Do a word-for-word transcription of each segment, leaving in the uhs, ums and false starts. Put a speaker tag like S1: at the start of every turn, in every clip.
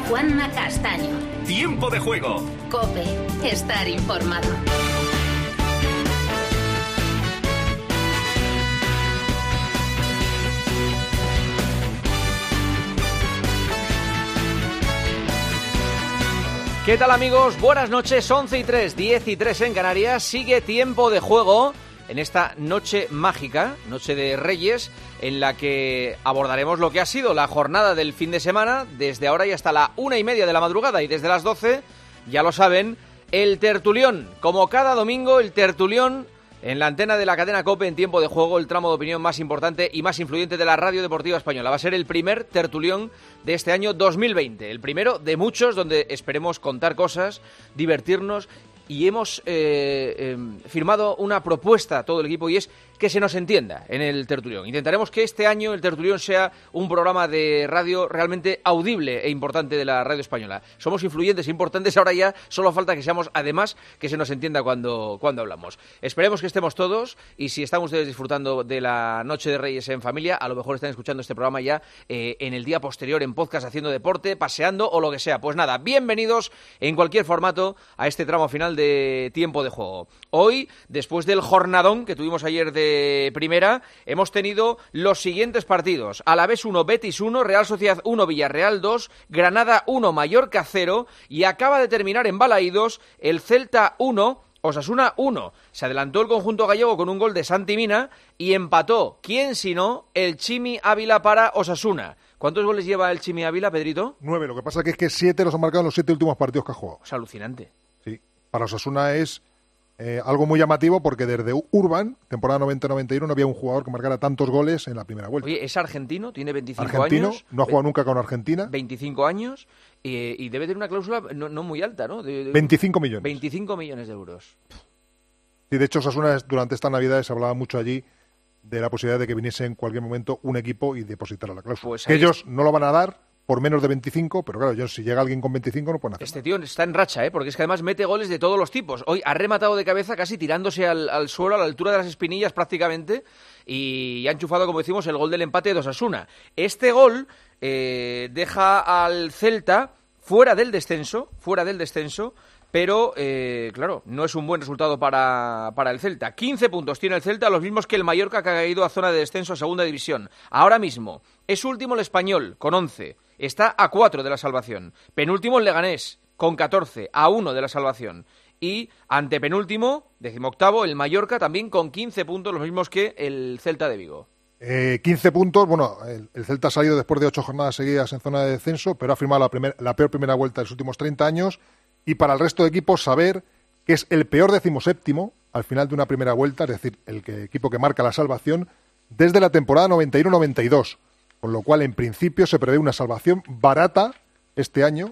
S1: Juanma Castaño.
S2: Tiempo de juego.
S1: COPE. Estar informado.
S3: ¿Qué tal, amigos? Buenas noches, once y tres, diez y tres en Canarias. Sigue Tiempo de Juego en esta noche mágica, noche de Reyes, en la que abordaremos lo que ha sido la jornada del fin de semana, desde ahora y hasta la una y media de la madrugada, y desde las doce, ya lo saben, el tertulión. Como cada domingo, el tertulión en la antena de la cadena COPE en Tiempo de Juego, el tramo de opinión más importante y más influyente de la radio deportiva española. Va a ser el primer tertulión de este año dos mil veinte, el primero de muchos donde esperemos contar cosas, divertirnos, y hemos eh, eh, firmado una propuesta a todo el equipo, y es que se nos entienda en el tertulión. Intentaremos que este año el tertulión sea un programa de radio realmente audible e importante de la radio española. Somos influyentes e importantes, ahora ya solo falta que seamos, además, que se nos entienda cuando, cuando hablamos. Esperemos que estemos todos, y si están ustedes disfrutando de la Noche de Reyes en familia, a lo mejor están escuchando este programa ya eh, en el día posterior, en podcast, haciendo deporte, paseando o lo que sea. Pues nada, bienvenidos en cualquier formato a este tramo final de Tiempo de Juego. Hoy, después del jornadón que tuvimos ayer de primera, hemos tenido los siguientes partidos: Alavés uno, Betis uno, Real Sociedad uno, Villarreal dos, Granada uno, Mallorca cero, y acaba de terminar en Balaídos el Celta uno, Osasuna uno. Se adelantó el conjunto gallego con un gol de Santi Mina y empató, ¿quién sino?, el Chimi Ávila para Osasuna. ¿Cuántos goles lleva el Chimi Ávila, Pedrito?
S4: Nueve, lo que pasa que es que siete los han marcado en los siete últimos partidos que ha jugado.
S3: Es alucinante.
S4: Sí, para Osasuna es eh, algo muy llamativo, porque desde Urban, temporada noventa noventa y uno, no había un jugador que marcara tantos goles en la primera vuelta.
S3: Oye, es argentino, tiene veinticinco
S4: argentino,
S3: años.
S4: no ha jugado nunca con Argentina.
S3: veinticinco años, eh, y debe tener una cláusula no, no muy alta, ¿no? De, de,
S4: veinticinco millones.
S3: veinticinco millones de euros.
S4: Sí, de hecho, Osasuna, durante estas Navidades se hablaba mucho allí de la posibilidad de que viniese en cualquier momento un equipo y depositara la cláusula.
S3: Pues
S4: que
S3: ahí...
S4: ellos no lo van a dar por menos de veinticinco, pero claro, yo, si llega alguien con veinticinco no pueden hacer
S3: Este
S4: nada.
S3: tío está en racha, ¿eh? Porque es que además mete goles de todos los tipos. Hoy ha rematado de cabeza, casi tirándose al, al suelo, a la altura de las espinillas prácticamente, y ha enchufado, como decimos, el gol del empate de Osasuna. Este gol eh, deja al Celta fuera del descenso, fuera del descenso, pero, eh, claro, no es un buen resultado para, para el Celta. quince puntos tiene el Celta, los mismos que el Mallorca, que ha caído a zona de descenso a segunda división. Ahora mismo es último el Español, con once. Está a cuatro de la salvación. Penúltimo el Leganés, con catorce, a uno de la salvación. Y antepenúltimo, decimoctavo, el Mallorca, también con quince puntos, los mismos que el Celta de Vigo.
S4: Eh, quince puntos, bueno, el, el Celta ha salido después de ocho jornadas seguidas en zona de descenso, pero ha firmado la, primer, la peor primera vuelta de los últimos treinta años, y para el resto de equipos saber que es el peor decimoséptimo al final de una primera vuelta, es decir, el que, equipo que marca la salvación desde la temporada noventa y uno noventa y dos, con lo cual en principio se prevé una salvación barata este año,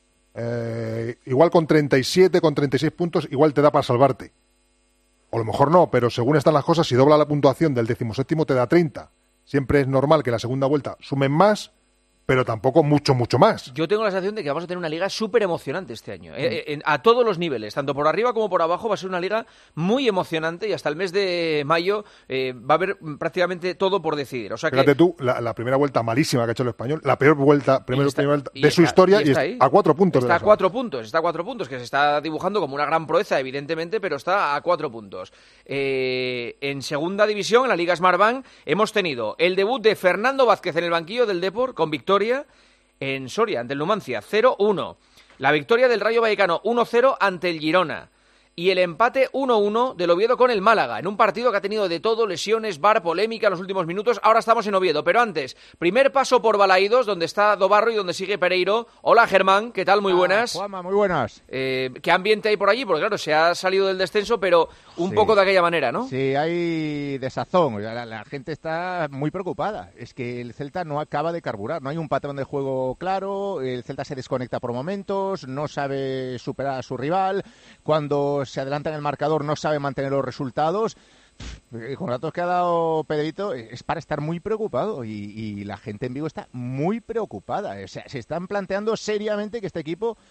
S4: eh, igual con treinta y siete, con treinta y seis puntos, igual te da para salvarte. O a lo mejor no, pero según están las cosas, si dobla la puntuación del decimoséptimo te da treinta. Siempre es normal que en la segunda vuelta sumen más, pero tampoco mucho, mucho más.
S3: Yo tengo la sensación de que vamos a tener una liga súper emocionante este año, mm. eh, eh, a todos los niveles, tanto por arriba como por abajo. Va a ser una liga muy emocionante, y hasta el mes de mayo eh, va a haber prácticamente todo por decidir. O sea que...
S4: Fíjate tú, la, la primera vuelta malísima que ha hecho el Español, la peor vuelta, primera,
S3: está,
S4: primera vuelta de
S3: está,
S4: su historia, y,
S3: y está
S4: es a cuatro puntos.
S3: Está
S4: de
S3: a cuatro puntos, está a cuatro puntos, que se está dibujando como una gran proeza, evidentemente, pero está a cuatro puntos. Eh, en segunda división, en la Liga Smartbank, hemos tenido el debut de Fernando Vázquez en el banquillo del Depor, con victoria en Soria, ante el Numancia, cero uno. La victoria del Rayo Vallecano, uno cero ante el Girona. Y el empate uno uno del Oviedo con el Málaga, en un partido que ha tenido de todo: lesiones, V A R, polémica en los últimos minutos. Ahora estamos en Oviedo, pero antes, primer paso por Balaídos, donde está Dobarro y donde sigue Pereiro. Hola, Germán, ¿qué tal? Muy buenas.
S5: Ah, Juanma, muy buenas.
S3: Eh, ¿Qué ambiente hay por allí? Porque claro, se ha salido del descenso, pero un
S5: sí.
S3: poco de aquella manera, ¿no?
S5: Sí, hay desazón, la, la gente está muy preocupada. Es que el Celta no acaba de carburar, no hay un patrón de juego claro, el Celta se desconecta por momentos, no sabe superar a su rival, cuando se adelanta en el marcador no sabe mantener los resultados. Con datos que ha dado Pedrito, es para estar muy preocupado, y, y la gente en Vigo está muy preocupada. O sea, se están planteando seriamente que este equipo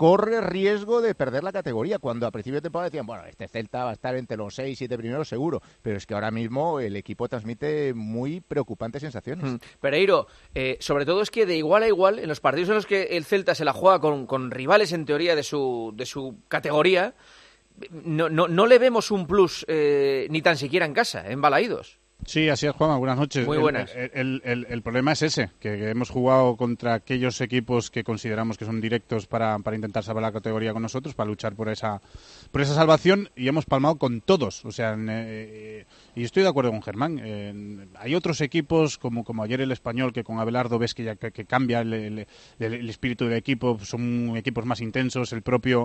S5: corre riesgo de perder la categoría, cuando a principio de temporada decían, bueno, este Celta va a estar entre los seis, siete primeros seguro, pero es que ahora mismo el equipo transmite muy preocupantes sensaciones.
S3: Mm. Pereiro, eh, sobre todo es que de igual a igual, en los partidos en los que el Celta se la juega con, con rivales en teoría de su, de su categoría, no, no, no le vemos un plus eh, ni tan siquiera en casa, en Balaídos.
S2: Sí, así es, Juanma. Buenas noches.
S3: Muy buenas.
S2: El, el, el, el problema es ese, que, que hemos jugado contra aquellos equipos que consideramos que son directos para, para intentar salvar la categoría con nosotros, para luchar por esa por esa salvación, y hemos palmado con todos. O sea, eh, y estoy de acuerdo con Germán. Eh, hay otros equipos, como, como ayer el Español, que con Abelardo ves que, ya, que, que cambia el, el, el espíritu del equipo, son equipos más intensos, el propio...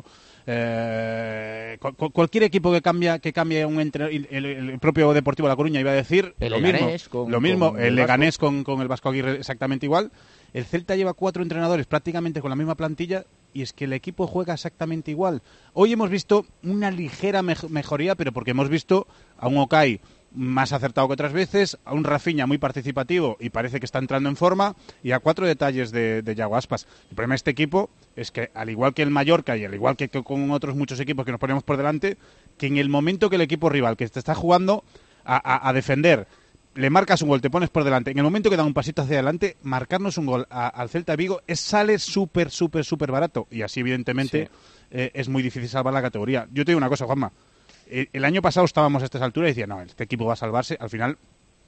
S2: Eh, cu cualquier equipo que cambia que cambie un entre, el, el, el propio Deportivo La Coruña, iba a decir,
S5: el
S2: lo
S5: Leganés
S2: mismo,
S5: con,
S2: lo mismo
S5: con
S2: el,
S5: el
S2: Leganés con, con el Vasco Aguirre exactamente igual. El Celta lleva cuatro entrenadores prácticamente con la misma plantilla y es que el equipo juega exactamente igual. Hoy hemos visto una ligera mej mejoría, pero porque hemos visto a un Okay más acertado que otras veces, a un Rafinha muy participativo y parece que está entrando en forma, y a cuatro detalles de, de Yago Aspas. El problema de este equipo es que, al igual que el Mallorca y al igual que, que con otros muchos equipos que nos ponemos por delante, que en el momento que el equipo rival que te está jugando a, a, a defender, le marcas un gol, te pones por delante, en el momento que da un pasito hacia adelante, marcarnos un gol a, al Celta Vigo es, sale súper, súper, súper barato, y así evidentemente sí. eh, es muy difícil salvar la categoría. Yo te digo una cosa, Juanma. El año pasado estábamos a estas alturas y decía, no, este equipo va a salvarse. Al final,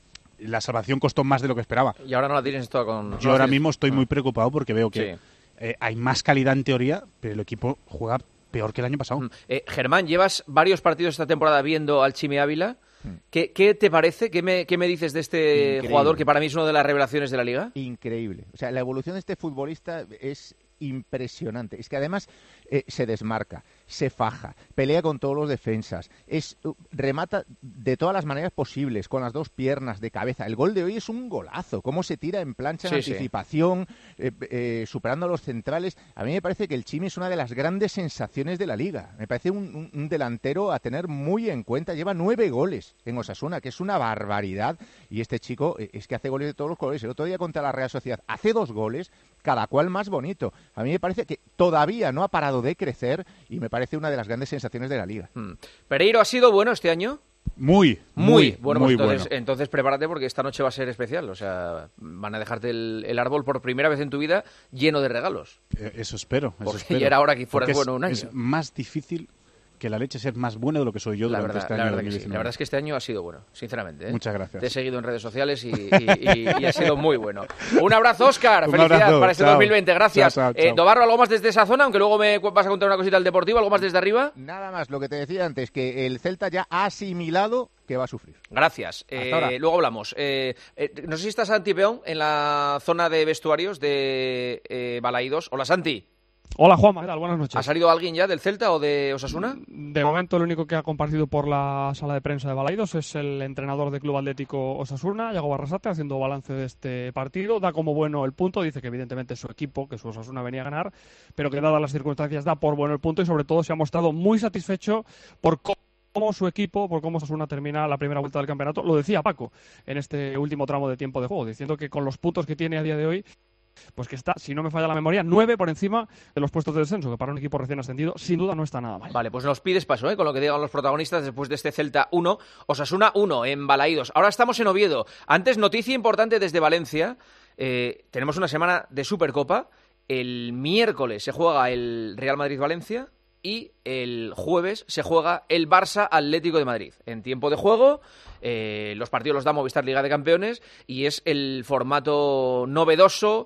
S2: la salvación costó más de lo que esperaba.
S3: Y ahora no la tienes toda con...
S2: Yo ahora mismo estoy muy preocupado porque veo que
S3: sí.
S2: eh, hay más calidad en teoría, pero el equipo juega peor que el año pasado.
S3: Eh, Germán, llevas varios partidos esta temporada viendo al Chimi Ávila. ¿Qué, ¿Qué te parece? ¿Qué me, ¿Qué me dices de este Increíble. jugador que para mí es una de las revelaciones de la Liga?
S5: Increíble. O sea, la evolución de este futbolista es impresionante. Es que además eh, se desmarca, se faja, pelea con todos los defensas, es uh, remata de todas las maneras posibles, con las dos piernas, de cabeza. El gol de hoy es un golazo. Cómo se tira en plancha, en sí, anticipación, sí. eh, eh, superando a los centrales. A mí me parece que el Chimi es una de las grandes sensaciones de la Liga. Me parece un, un, un delantero a tener muy en cuenta. Lleva nueve goles en Osasuna, que es una barbaridad. Y este chico eh, es que hace goles de todos los colores. El otro día contra la Real Sociedad hace dos goles, cada cual más bonito. A mí me parece que todavía no ha parado de crecer y me parece una de las grandes sensaciones de la Liga.
S3: Hmm. ¿Pereiro ha sido bueno este año?
S2: Muy, muy,
S3: muy bueno.
S2: Muy
S3: pues entonces,
S2: bueno.
S3: entonces prepárate porque esta noche va a ser especial. O sea, van a dejarte el, el árbol por primera vez en tu vida lleno de regalos.
S2: Eh, eso espero. Eso
S3: porque
S2: espero.
S3: ya era hora que fueras
S2: es,
S3: bueno un año.
S2: Es más difícil que la leche ser más buena de lo que soy yo
S3: la
S2: durante
S3: verdad,
S2: este
S3: la
S2: año
S3: verdad
S2: dos mil diecinueve.
S3: Que sí. La verdad es que este año ha sido bueno, sinceramente. ¿eh?
S2: Muchas gracias.
S3: Te he seguido en redes sociales y, y, y, y ha sido muy bueno. Un abrazo, Óscar.
S2: Un
S3: Felicidades
S2: abrazo.
S3: para este
S2: Chao.
S3: dos mil veinte. Gracias.
S2: Chao, chao,
S3: eh,
S2: chao.
S3: Dobarro, ¿algo más desde esa zona? Aunque luego me vas a contar una cosita del Deportivo. ¿Algo más desde arriba?
S5: Nada más, lo que te decía antes, que el Celta ya ha asimilado que va a sufrir.
S3: Gracias. Eh, luego hablamos. Eh, eh, no sé si está Santi Peón en la zona de vestuarios de eh, Balaídos. Hola, Santi.
S6: Hola, Juanma, ¿qué tal? Buenas noches.
S3: ¿Ha salido alguien ya del Celta o de Osasuna?
S6: De momento, el único que ha compartido por la sala de prensa de Balaídos es el entrenador del Club Atlético Osasuna, Yago Barrasate, haciendo balance de este partido. Da como bueno el punto, dice que evidentemente es su equipo, que su Osasuna venía a ganar, pero que dadas las circunstancias da por bueno el punto y sobre todo se ha mostrado muy satisfecho por cómo cómo su equipo, por cómo Osasuna termina la primera vuelta del campeonato. Lo decía Paco en este último tramo de tiempo de juego, diciendo que con los puntos que tiene a día de hoy, pues que está, si no me falla la memoria, nueve por encima de los puestos de descenso, que para un equipo recién ascendido sin duda no está nada mal.
S3: Vale, pues nos pides paso, ¿eh? Con lo que digan los protagonistas después de este Celta uno, Osasuna uno en Balaídos. Ahora estamos en Oviedo. Antes, noticia importante desde Valencia. Eh, tenemos una semana de Supercopa. El miércoles se juega el Real Madrid-Valencia y el jueves se juega el Barça-Atlético de Madrid. En tiempo de juego, eh, los partidos los da Movistar Liga de Campeones y es el formato novedoso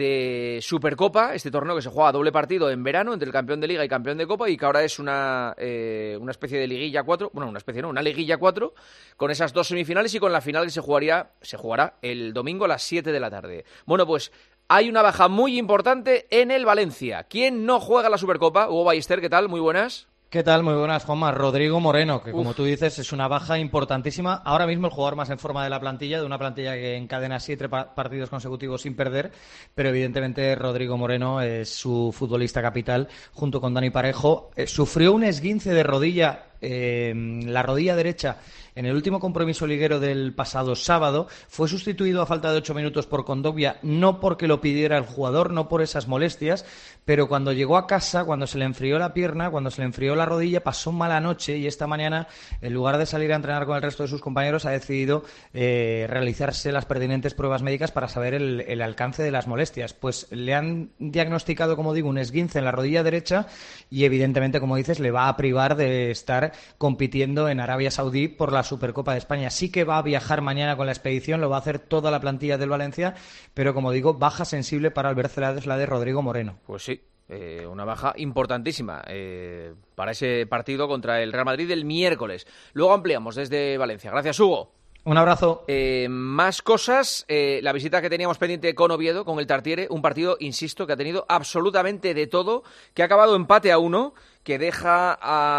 S3: de Supercopa, este torneo que se juega a doble partido en verano entre el campeón de Liga y campeón de Copa y que ahora es una, eh, una especie de liguilla cuatro, bueno, una especie no, una liguilla cuatro con esas dos semifinales y con la final que se jugaría, se jugará el domingo a las siete de la tarde. Bueno, pues hay una baja muy importante en el Valencia. ¿Quién no juega la Supercopa? Hugo Ballester, ¿qué tal? Muy buenas.
S7: ¿Qué tal? Muy buenas, Juanma. Rodrigo Moreno, que como Uf. tú dices es una baja importantísima. Ahora mismo el jugador más en forma de la plantilla, de una plantilla que encadena siete pa- partidos consecutivos sin perder, pero evidentemente Rodrigo Moreno es su futbolista capital junto con Dani Parejo. Eh, sufrió un esguince de rodilla eh, la rodilla derecha en el último compromiso liguero del pasado sábado. Fue sustituido a falta de ocho minutos por Kondogbia, no porque lo pidiera el jugador, no por esas molestias, pero cuando llegó a casa, cuando se le enfrió la pierna, cuando se le enfrió la rodilla, pasó mala noche y esta mañana, en lugar de salir a entrenar con el resto de sus compañeros, ha decidido eh, realizarse las pertinentes pruebas médicas para saber el, el alcance de las molestias. Pues le han diagnosticado, como digo, un esguince en la rodilla derecha y evidentemente, como dices, le va a privar de estar compitiendo en Arabia Saudí por la Supercopa de España. Sí que va a viajar mañana con la expedición, lo va a hacer toda la plantilla del Valencia, pero como digo, baja sensible para Albert Celades, la de Rodrigo Moreno.
S3: Pues sí. Eh, una baja importantísima eh, para ese partido contra el Real Madrid el miércoles. Luego ampliamos desde Valencia. Gracias, Hugo.
S7: Un abrazo.
S3: Eh, más cosas, eh, la visita que teníamos pendiente con Oviedo, con el Tartiere, un partido, insisto, que ha tenido absolutamente de todo, que ha acabado empate a uno, que deja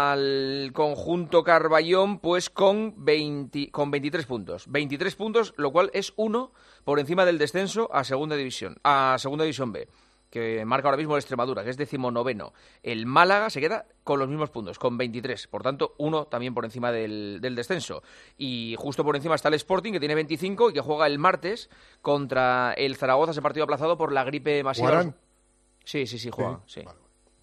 S3: al conjunto Carballón pues con, veinte, con veintitrés puntos. veintitrés puntos, lo cual es uno por encima del descenso a Segunda División, a Segunda División B, que marca ahora mismo el Extremadura, que es decimonoveno. El Málaga se queda con los mismos puntos, con veintitrés. Por tanto, uno también por encima del, del descenso. Y justo por encima está el Sporting, que tiene veinticinco y que juega el martes contra el Zaragoza, ese partido aplazado por la gripe masiva.
S4: ¿Jugarán?
S3: Sí, sí, sí, juegan. Sí.
S4: Vale.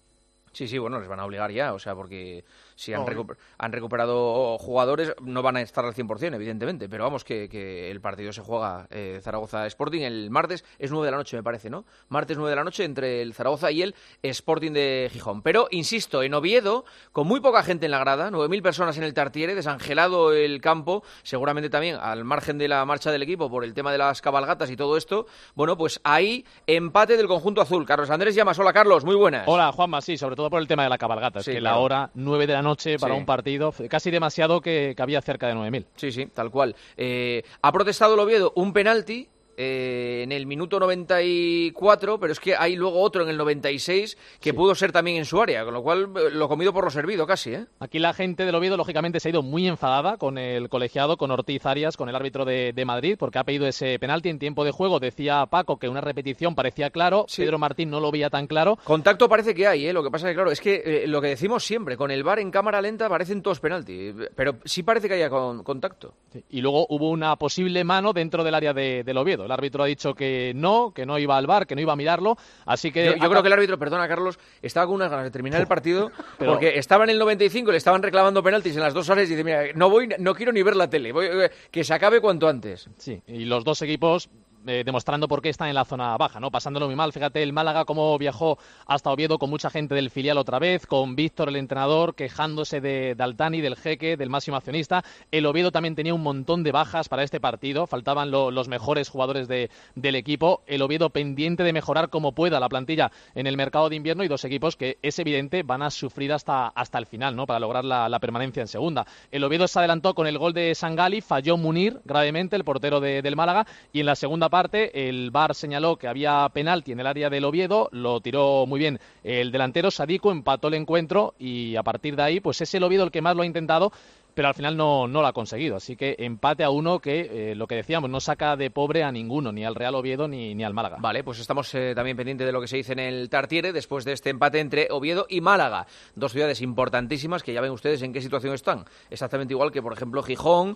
S3: Sí, sí, bueno, les van a obligar ya, o sea, porque si han,
S4: No,
S3: recuper- han recuperado jugadores, no van a estar al cien por cien, evidentemente, pero vamos, que, que el partido se juega eh, Zaragoza Sporting el martes, es nueve de la noche, me parece, ¿no? Martes nueve de la noche entre el Zaragoza y el Sporting de Gijón. Pero, insisto, en Oviedo, con muy poca gente en la grada, nueve mil personas en el Tartiere, desangelado el campo, seguramente también al margen de la marcha del equipo por el tema de las cabalgatas y todo esto, bueno, pues ahí empate del conjunto azul. Carlos Andrés Llamas, hola Carlos, muy buenas.
S8: Hola Juanma, sí, sobre todo por el tema de la cabalgata, es
S3: Sí,
S8: que
S3: claro.
S8: la hora nueve de la noche para
S3: Sí.
S8: un partido, casi demasiado que, que había cerca de nueve mil.
S3: Sí, sí, tal cual. Eh, ha protestado el Oviedo un penalti eh, en el minuto noventa y cuatro, pero es que hay luego otro en el noventa y seis que
S8: Sí.
S3: pudo ser también en su área, con lo cual eh, lo comido por lo servido casi, ¿eh?
S8: Aquí la gente del Oviedo, lógicamente, se ha ido muy enfadada con el colegiado, con Ortiz Arias, con el árbitro de, de Madrid, porque ha pedido ese penalti en tiempo de juego. Decía Paco que una repetición parecía claro,
S3: Sí.
S8: Pedro Martín no lo veía tan claro.
S3: Contacto parece que hay, ¿eh? Lo que pasa es que, claro, es que eh, lo que decimos siempre, con el V A R en cámara lenta parecen todos penalti, pero sí parece que haya con- contacto.
S8: Sí. Y luego hubo una posible mano dentro del área de, del Oviedo. El árbitro ha dicho que no, que no iba al V A R, que no iba a mirarlo, así que...
S3: Yo, yo creo que el árbitro, perdona Carlos, estaba con unas ganas de terminar el partido
S8: Pero-
S3: porque estaba en el noventa y cinco y le estaban reclamando penaltis en las dos áreas y dice, mira, no voy, no quiero ni ver la tele, voy, eh, que se acabe cuanto antes.
S8: Sí, y los dos equipos eh, demostrando por qué están en la zona baja, ¿no? Pasándolo muy mal. Fíjate, el Málaga cómo viajó hasta Oviedo con mucha gente del filial otra vez, con Víctor, el entrenador, quejándose de, de Altani, del jeque, del máximo accionista. El Oviedo también tenía un montón de bajas para este partido, faltaban lo- los mejores jugadores de, del equipo. El Oviedo pendiente de mejorar como pueda la plantilla en el mercado de invierno y dos equipos que es evidente van a sufrir hasta, hasta el final, ¿no? Para lograr la, la permanencia en segunda. El Oviedo se adelantó con el gol de Sangali, falló Munir gravemente, el portero de- del Málaga, y en la segunda parte el V A R señaló que había penalti en el área del Oviedo, lo tiró muy bien el delantero Sadiku, empató el encuentro y a partir de ahí pues es el Oviedo el que más lo ha intentado, pero al final no, no lo ha conseguido. Así que empate a uno que, eh, lo que decíamos, no saca de pobre a ninguno, ni al Real Oviedo ni, ni al Málaga.
S3: Vale, pues estamos eh, también pendientes de lo que se dice en el Tartiere después de este empate entre Oviedo y Málaga. Dos ciudades importantísimas que ya ven ustedes en qué situación están. Exactamente igual que, por ejemplo, Gijón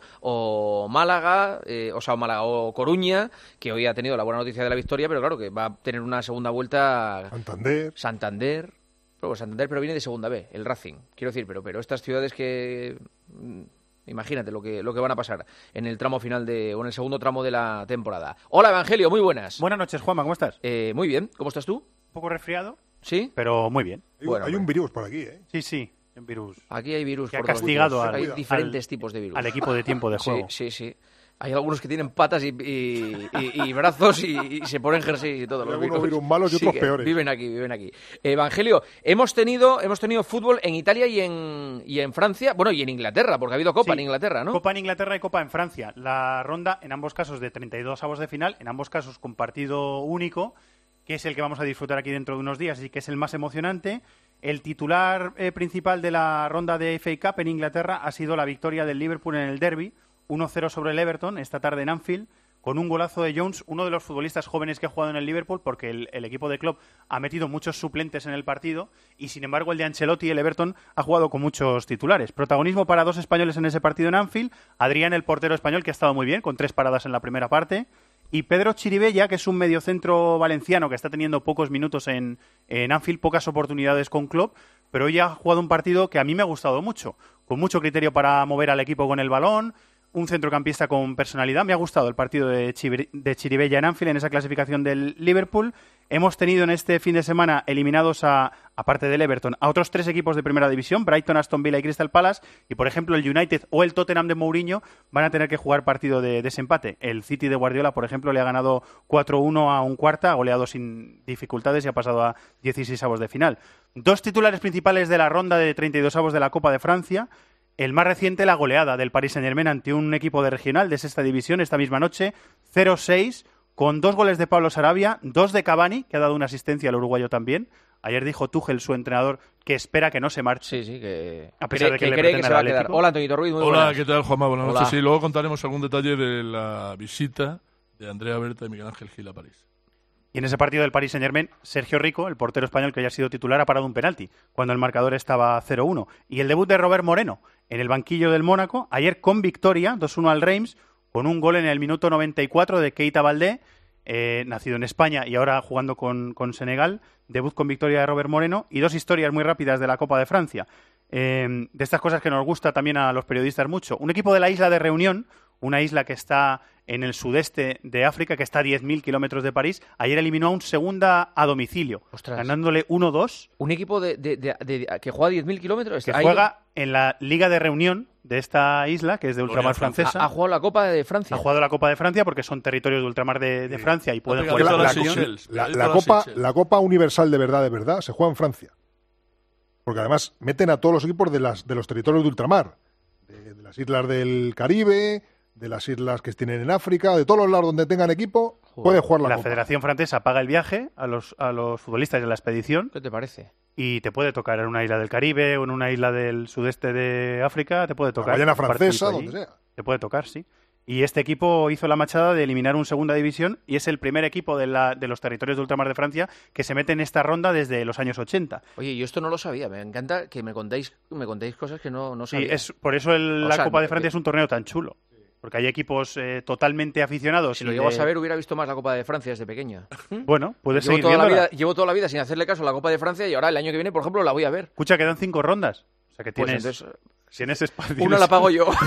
S3: o Málaga, eh, o sea, o Málaga o Coruña, que hoy ha tenido la buena noticia de la victoria, pero claro que va a tener una segunda vuelta
S4: Santander.
S3: Santander. Pero Santander pero viene de segunda B, el Racing. Quiero decir, pero, pero estas ciudades que... mm, imagínate lo que, lo que van a pasar en el tramo final de, o en el segundo tramo de la temporada. Hola, Evangelio, muy buenas.
S9: Buenas noches, Juanma, ¿cómo estás?
S3: Eh, muy bien, ¿cómo estás tú?
S9: Un poco resfriado,
S3: ¿Sí?
S9: pero muy bien.
S4: Hay,
S3: Bueno,
S4: hay un
S3: hombre.
S4: virus por aquí, ¿eh?
S9: Sí, sí, un virus.
S3: Aquí hay virus
S9: Que ha
S3: por todos
S9: castigado
S3: lados.
S9: al-
S3: Hay diferentes
S9: al-
S3: tipos de virus.
S9: Al equipo de tiempo de juego.
S3: Sí, sí, sí. Hay algunos que tienen patas y, y- y- y brazos y, y se ponen jerseys y todo.
S4: Hay
S3: los
S4: algunos
S3: virus.
S4: virus malos y
S3: Sí,
S4: otros
S3: que
S4: peores.
S3: Viven aquí, viven aquí. Evangelio, hemos tenido, hemos tenido fútbol en Italia y en, y en Francia, bueno, y en Inglaterra, porque ha habido Copa
S9: Sí,
S3: en Inglaterra, ¿no?
S9: Copa en Inglaterra y Copa en Francia. La ronda, en ambos casos, de treinta y dos avos de final, en ambos casos con partido único, que es el que vamos a disfrutar aquí dentro de unos días y que es el más emocionante. El titular eh, principal de la ronda de F A Cup en Inglaterra ha sido la victoria del Liverpool en el derbi, uno cero sobre el Everton, esta tarde en Anfield, con un golazo de Jones, uno de los futbolistas jóvenes que ha jugado en el Liverpool, porque el, el equipo de Klopp ha metido muchos suplentes en el partido y, sin embargo, el de Ancelotti, el Everton, ha jugado con muchos titulares. Protagonismo para dos españoles en ese partido en Anfield. Adrián, el portero español, que ha estado muy bien, con tres paradas en la primera parte. Y Pedro Chiribella, que es un mediocentro valenciano que está teniendo pocos minutos en, en Anfield, pocas oportunidades con Klopp, pero hoy ha jugado un partido que a mí me ha gustado mucho, con mucho criterio para mover al equipo con el balón, un centrocampista con personalidad. Me ha gustado el partido de, Chir- de Chiribella en Anfield en esa clasificación del Liverpool. Hemos tenido en este fin de semana eliminados, a, aparte del Everton, a otros tres equipos de primera división, Brighton, Aston Villa y Crystal Palace, y por ejemplo el United o el Tottenham de Mourinho van a tener que jugar partido de desempate. El City de Guardiola, por ejemplo, le ha ganado cuatro uno a un Cuarta, ha goleado sin dificultades y ha pasado a dieciséis avos de final. Dos titulares principales de la ronda de treinta y dos avos de la Copa de Francia. El más reciente, la goleada del Paris Saint-Germain ante un equipo de regional de sexta división esta misma noche, cero seis, con dos goles de Pablo Sarabia, dos de Cavani, que ha dado una asistencia al uruguayo también. Ayer dijo Tuchel, su entrenador, que espera que no se marche.
S3: Sí, sí, que,
S9: a pesar
S3: cree,
S9: de que,
S3: que
S9: le
S3: cree que se va a quedar.
S9: Atlético.
S3: Hola, Antonio Ruiz, muy
S10: Hola,
S3: buenas.
S10: ¿qué tal, Juanma? Buenas
S3: Hola.
S10: noches. Sí, luego contaremos algún detalle de la visita de Andrea Berta y Miguel Ángel Gil a París.
S9: Y en ese partido del Paris Saint-Germain, Sergio Rico, el portero español que ya ha sido titular, ha parado un penalti, cuando el marcador estaba cero uno. Y el debut de Robert Moreno, en el banquillo del Mónaco, ayer con victoria, dos uno al Reims, con un gol en el minuto noventa y cuatro de Keita Baldé, eh, nacido en España y ahora jugando con, con Senegal. Debut con victoria de Robert Moreno. Y dos historias muy rápidas de la Copa de Francia. Eh, de estas cosas que nos gusta también a los periodistas mucho. Un equipo de la isla de Reunión, una isla que está en el sudeste de África, que está a diez mil kilómetros de París, ayer eliminó a un Segunda a domicilio,
S3: Ostras.
S9: ganándole uno dos.
S3: Un equipo de, de, de, de- que juega a diez mil kilómetros.
S9: Que
S3: Ahí-
S9: juega en la Liga de Reunión de esta isla, que es de ultramar francesa.
S3: Ha, ha jugado la Copa de Francia.
S9: Ha jugado la Copa de Francia porque son territorios de ultramar de, de Francia y pueden
S10: Ha
S9: jugar
S10: pegado
S9: la,
S10: a las
S9: la-
S10: Seychelles.
S4: La,
S10: Pegadito
S4: la
S10: a las
S4: Copa,
S10: Seychelles.
S4: la Copa Universal de verdad, de verdad, se juega en Francia. Porque además meten a todos los equipos de, las, de los territorios de ultramar. De, de las islas del Caribe, de las islas que tienen en África, de todos los lados donde tengan equipo, pueden jugar la,
S9: la
S4: Copa.
S9: Federación Francesa paga el viaje a los, a los futbolistas de la expedición
S3: ¿Qué te parece?
S9: y te puede tocar en una isla del Caribe o en una isla del sudeste de África, te puede
S4: La
S9: tocar.
S4: Guayana
S9: un partidito
S4: Francesa,
S9: allí.
S4: donde sea.
S9: Te puede tocar, sí. Y este equipo hizo la machada de eliminar un segunda división y es el primer equipo de, la, de los territorios de ultramar de Francia que se mete en esta ronda desde los años ochenta.
S3: Oye, yo esto no lo sabía. Me encanta que me contéis, me contéis cosas que no, no
S9: Sí,
S3: sabía.
S9: es, por eso el-
S3: O
S9: la
S3: sea,
S9: Copa de
S3: que-
S9: Francia es un torneo tan chulo. Porque hay equipos eh, totalmente aficionados.
S3: Si
S9: y
S3: lo llego a
S9: de-
S3: saber, hubiera visto más la Copa de Francia desde pequeña.
S9: Bueno, puedes
S3: llevo
S9: seguir
S3: toda, la
S9: viéndola.
S3: vida, llevo toda la vida sin hacerle caso a la Copa de Francia y ahora el año que viene, por ejemplo, la voy a ver.
S9: Escucha, quedan cinco rondas. O sea que
S3: Pues
S9: tienes,
S3: entonces,
S9: tienes espacio.
S3: una la pago yo.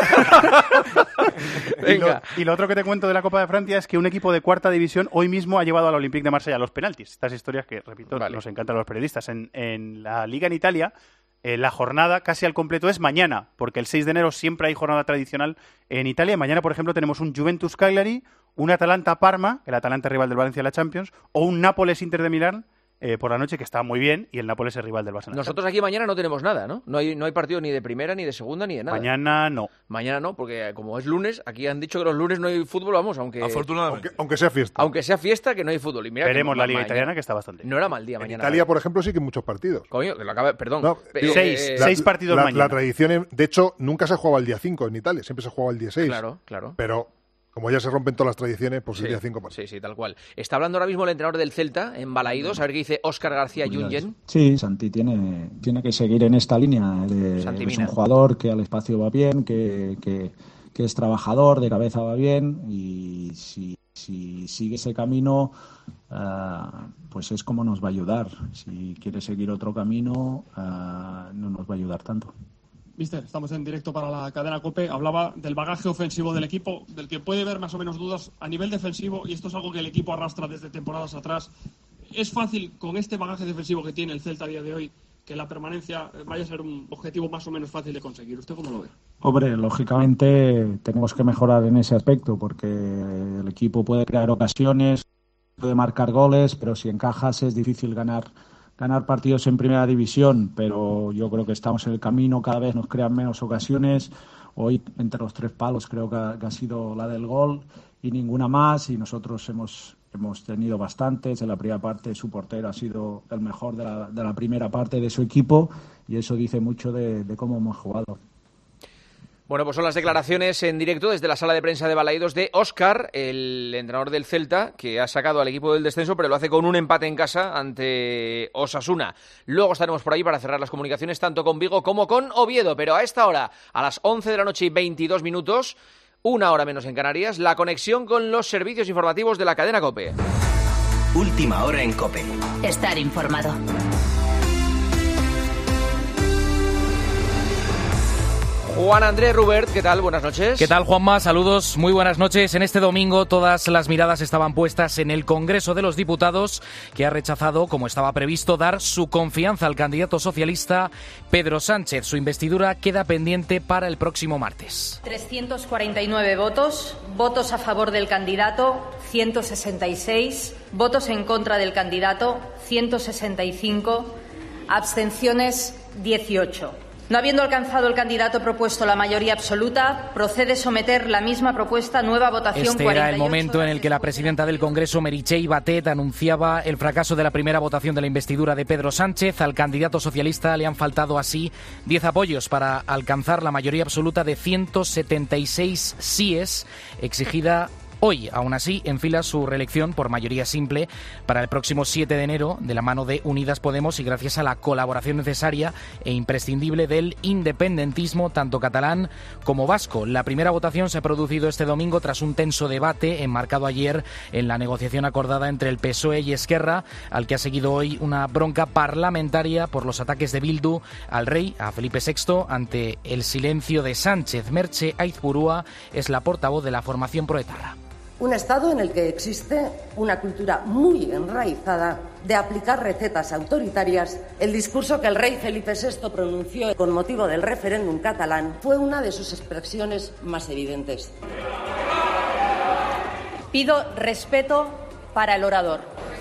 S9: Y lo,
S3: Venga.
S9: y lo otro que te cuento de la Copa de Francia es que un equipo de cuarta división hoy mismo ha llevado al Olympique de Marsella a los penaltis. Estas historias que, repito,
S3: Vale.
S9: nos encantan a los periodistas. En, en la Liga en Italia, eh, la jornada casi al completo es mañana, porque el seis de enero siempre hay jornada tradicional en Italia. Mañana, por ejemplo, tenemos un Juventus Cagliari, un Atalanta Parma, el Atalanta es rival del Valencia en la Champions, o un Nápoles Inter de Milán eh, por la noche, que está muy bien, y el Nápoles es rival del Barça. en la
S3: Nosotros aquí mañana no tenemos nada, ¿no? No hay, no hay partido ni de primera, ni de segunda, ni de nada.
S9: Mañana no.
S3: Mañana no, porque como es lunes, aquí han dicho que los lunes no hay fútbol, vamos, aunque
S10: Afortunadamente.
S4: Aunque, aunque sea fiesta.
S3: aunque sea fiesta, que no hay fútbol. Y mira que
S9: Veremos
S3: ma-
S9: la Liga
S3: mañana-
S9: Italiana, que está bastante bien.
S3: No era mal día
S4: En
S3: mañana.
S4: Italia, por ejemplo, sí que hay muchos partidos.
S3: Coño, que lo acaba, perdón.
S4: No,
S3: Eh,
S4: digo,
S9: seis,
S3: eh,
S9: seis partidos
S4: la,
S9: mañana.
S4: La tradición, en- de hecho, nunca se jugaba el día cinco en Italia, siempre se jugaba el día seis.
S3: Claro, claro.
S4: Pero como ya se rompen todas las tradiciones, pues el
S3: Sí,
S4: día cinco pasa.
S3: sí, sí, tal cual. Está hablando ahora mismo el entrenador del Celta, en Balaídos, a ver qué dice Óscar García Jungen.
S11: Sí, Santi tiene, tiene que seguir en esta línea. De,
S3: Santi
S11: es
S3: Mina.
S11: un jugador que al espacio va bien, que, que, que es trabajador, de cabeza va bien y si, si sigue ese camino, ah, pues es como nos va a ayudar. Si quiere seguir otro camino, ah, no nos va a ayudar tanto.
S6: Mister, estamos en directo para la cadena COPE. Hablaba del bagaje ofensivo del equipo, del que puede haber más o menos dudas a nivel defensivo, y esto es algo que el equipo arrastra desde temporadas atrás. ¿Es fácil, con este bagaje defensivo que tiene el Celta a día de hoy, que la permanencia vaya a ser un objetivo más o menos fácil de conseguir? ¿Usted cómo lo ve?
S11: Hombre, lógicamente tenemos que mejorar en ese aspecto porque el equipo puede crear ocasiones, puede marcar goles, pero si encajas es difícil ganar ganar partidos en primera división, pero yo creo que estamos en el camino, cada vez nos crean menos ocasiones. Hoy entre los tres palos creo que ha, que ha sido la del gol y ninguna más, y nosotros hemos hemos tenido bastantes. En la primera parte su portero ha sido el mejor de la, de la primera parte de su equipo y eso dice mucho de, de cómo hemos jugado.
S3: Bueno, pues son las declaraciones en directo desde la sala de prensa de Balaídos de Óscar, el entrenador del Celta, que ha sacado al equipo del descenso, pero lo hace con un empate en casa ante Osasuna. Luego estaremos por ahí para cerrar las comunicaciones tanto con Vigo como con Oviedo, pero a esta hora, a las once de la noche y veintidós minutos, una hora menos en Canarias, la conexión con los servicios informativos de la cadena COPE.
S12: Última hora en COPE.
S1: Estar informado.
S3: Juan Andrés Rubert, ¿qué tal? Buenas noches.
S13: ¿Qué tal, Juanma? Saludos, muy buenas noches. En este domingo todas las miradas estaban puestas en el Congreso de los Diputados, que ha rechazado, como estaba previsto, dar su confianza al candidato socialista Pedro Sánchez. Su investidura queda pendiente para el próximo martes.
S14: trescientos cuarenta y nueve votos, votos a favor del candidato, ciento sesenta y seis, votos en contra del candidato, ciento sesenta y cinco, abstenciones, dieciocho. No habiendo alcanzado el candidato propuesto la mayoría absoluta, procede someter la misma propuesta a nueva votación.
S13: Este era el momento en el que la presidenta del Congreso, Meritxell Batet, anunciaba el fracaso de la primera votación de la investidura de Pedro Sánchez. Al candidato socialista le han faltado así diez apoyos para alcanzar la mayoría absoluta de ciento setenta y seis síes exigida hoy. Aún así, enfila su reelección por mayoría simple para el próximo siete de enero de la mano de Unidas Podemos y gracias a la colaboración necesaria e imprescindible del independentismo tanto catalán como vasco. La primera votación se ha producido este domingo tras un tenso debate enmarcado ayer en la negociación acordada entre el P S O E y Esquerra, al que ha seguido hoy una bronca parlamentaria por los ataques de Bildu al rey, a Felipe sexto, ante el silencio de Sánchez. Merche Aizpurúa es la portavoz de la formación proetarra.
S15: Un Estado en el que existe una cultura muy enraizada de aplicar recetas autoritarias. El discurso que el rey Felipe sexto pronunció con motivo del referéndum catalán fue una de sus expresiones más evidentes.
S14: Pido respeto para el orador.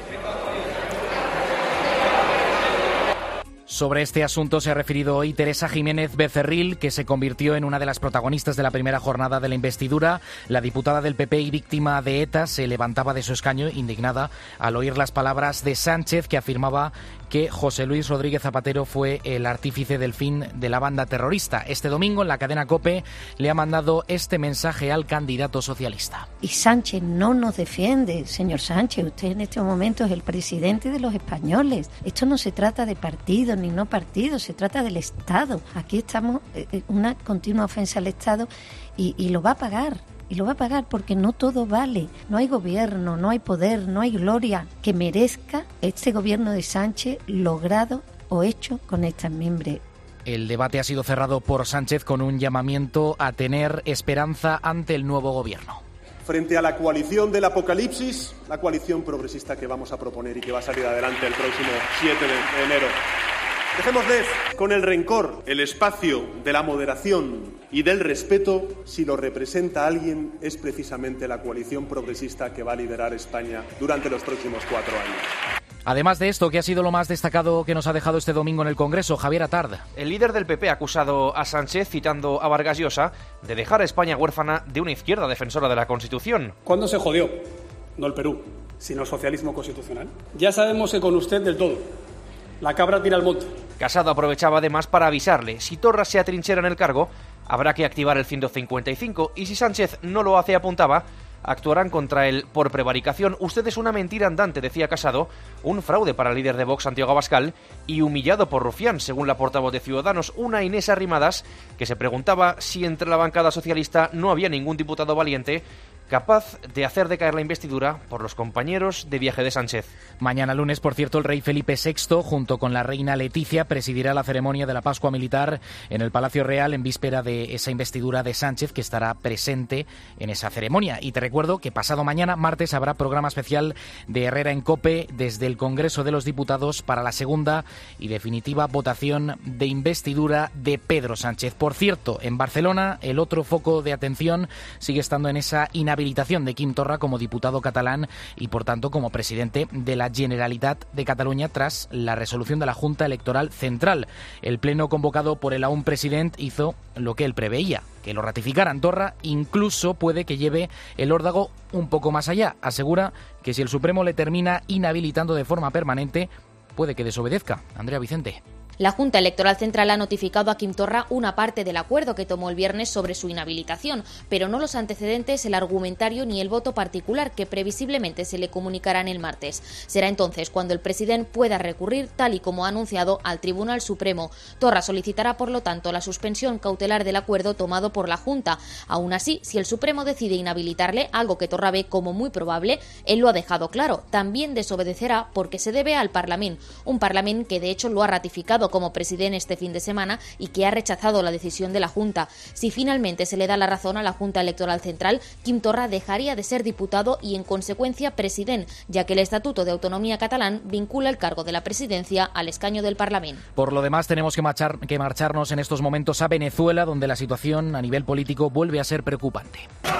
S13: Sobre este asunto se ha referido hoy Teresa Jiménez Becerril, que se convirtió en una de las protagonistas de la primera jornada de la investidura. La diputada del P P y víctima de ETA se levantaba de su escaño indignada al oír las palabras de Sánchez, que afirmaba que José Luis Rodríguez Zapatero fue el artífice del fin de la banda terrorista. Este domingo en la cadena COPE le ha mandado este mensaje al candidato socialista.
S16: Y Sánchez no nos defiende, señor Sánchez. Usted en este momento es el presidente de los españoles. Esto no se trata de partido ni no partido, se trata del Estado. Aquí estamos en una continua ofensa al Estado y, y lo va a pagar. Y lo va a pagar porque no todo vale. No hay gobierno, no hay poder, no hay gloria que merezca este gobierno de Sánchez logrado o hecho con estas mimbres.
S13: El debate ha sido cerrado por Sánchez con un llamamiento a tener esperanza ante el nuevo gobierno.
S17: Frente a la coalición del apocalipsis, la coalición progresista que vamos a proponer y que va a salir adelante el próximo siete de enero. Dejémosles con el rencor. El espacio de la moderación y del respeto, si lo representa alguien, es precisamente la coalición progresista que va a liderar España durante los próximos cuatro años.
S13: Además de esto, ¿qué ha sido lo más destacado que nos ha dejado este domingo en el Congreso? Javier Atard.
S18: El líder del P P ha acusado a Sánchez, citando a Vargas Llosa, de dejar a España huérfana de una izquierda defensora de la Constitución.
S19: ¿Cuándo se jodió? No el Perú, sino el socialismo constitucional. Ya sabemos que con usted del todo. La cabra tira al monte.
S18: Casado aprovechaba además para avisarle, si Torra se atrinchera en el cargo, habrá que activar el ciento cincuenta y cinco y si Sánchez no lo hace, apuntaba, actuarán contra él por prevaricación. Usted es una mentira andante, decía Casado, un fraude para el líder de Vox, Santiago Abascal, y humillado por Rufián, según la portavoz de Ciudadanos, una Inés Arrimadas, que se preguntaba si entre la bancada socialista no había ningún diputado valiente capaz de hacer decaer la investidura por los compañeros de viaje de Sánchez.
S13: Mañana lunes, por cierto, el rey Felipe sexto, junto con la reina Leticia, presidirá la ceremonia de la Pascua Militar en el Palacio Real en víspera de esa investidura de Sánchez, que estará presente en esa ceremonia. Y te recuerdo que pasado mañana, martes, habrá programa especial de Herrera en COPE desde el Congreso de los Diputados para la segunda y definitiva votación de investidura de Pedro Sánchez. Por cierto, en Barcelona, el otro foco de atención sigue estando en esa inhabilitación de Quim Torra como diputado catalán y, por tanto, como presidente de la Generalitat de Cataluña tras la resolución de la Junta Electoral Central. El pleno convocado por el aún president hizo lo que él preveía, que lo ratificaran. Torra incluso puede que lleve el órdago un poco más allá. Asegura que si el Supremo le termina inhabilitando de forma permanente, puede que desobedezca. Andrea Vicente.
S20: La Junta Electoral Central ha notificado a Quim Torra una parte del acuerdo que tomó el viernes sobre su inhabilitación, pero no los antecedentes, el argumentario ni el voto particular que previsiblemente se le comunicarán el martes. Será entonces cuando el presidente pueda recurrir, tal y como ha anunciado, al Tribunal Supremo. Torra solicitará, por lo tanto, la suspensión cautelar del acuerdo tomado por la Junta. Aún así, si el Supremo decide inhabilitarle, algo que Torra ve como muy probable, él lo ha dejado claro, también desobedecerá porque se debe al Parlamento, un Parlamento que de hecho lo ha ratificado como presidente este fin de semana y que ha rechazado la decisión de la Junta. Si finalmente se le da la razón a la Junta Electoral Central, Quim Torra dejaría de ser diputado y en consecuencia presidente, ya que el Estatuto de Autonomía catalán vincula el cargo de la presidencia al escaño del Parlamento.
S13: Por lo demás, tenemos que, marchar, que marcharnos en estos momentos a Venezuela, donde la situación a nivel político vuelve a ser preocupante.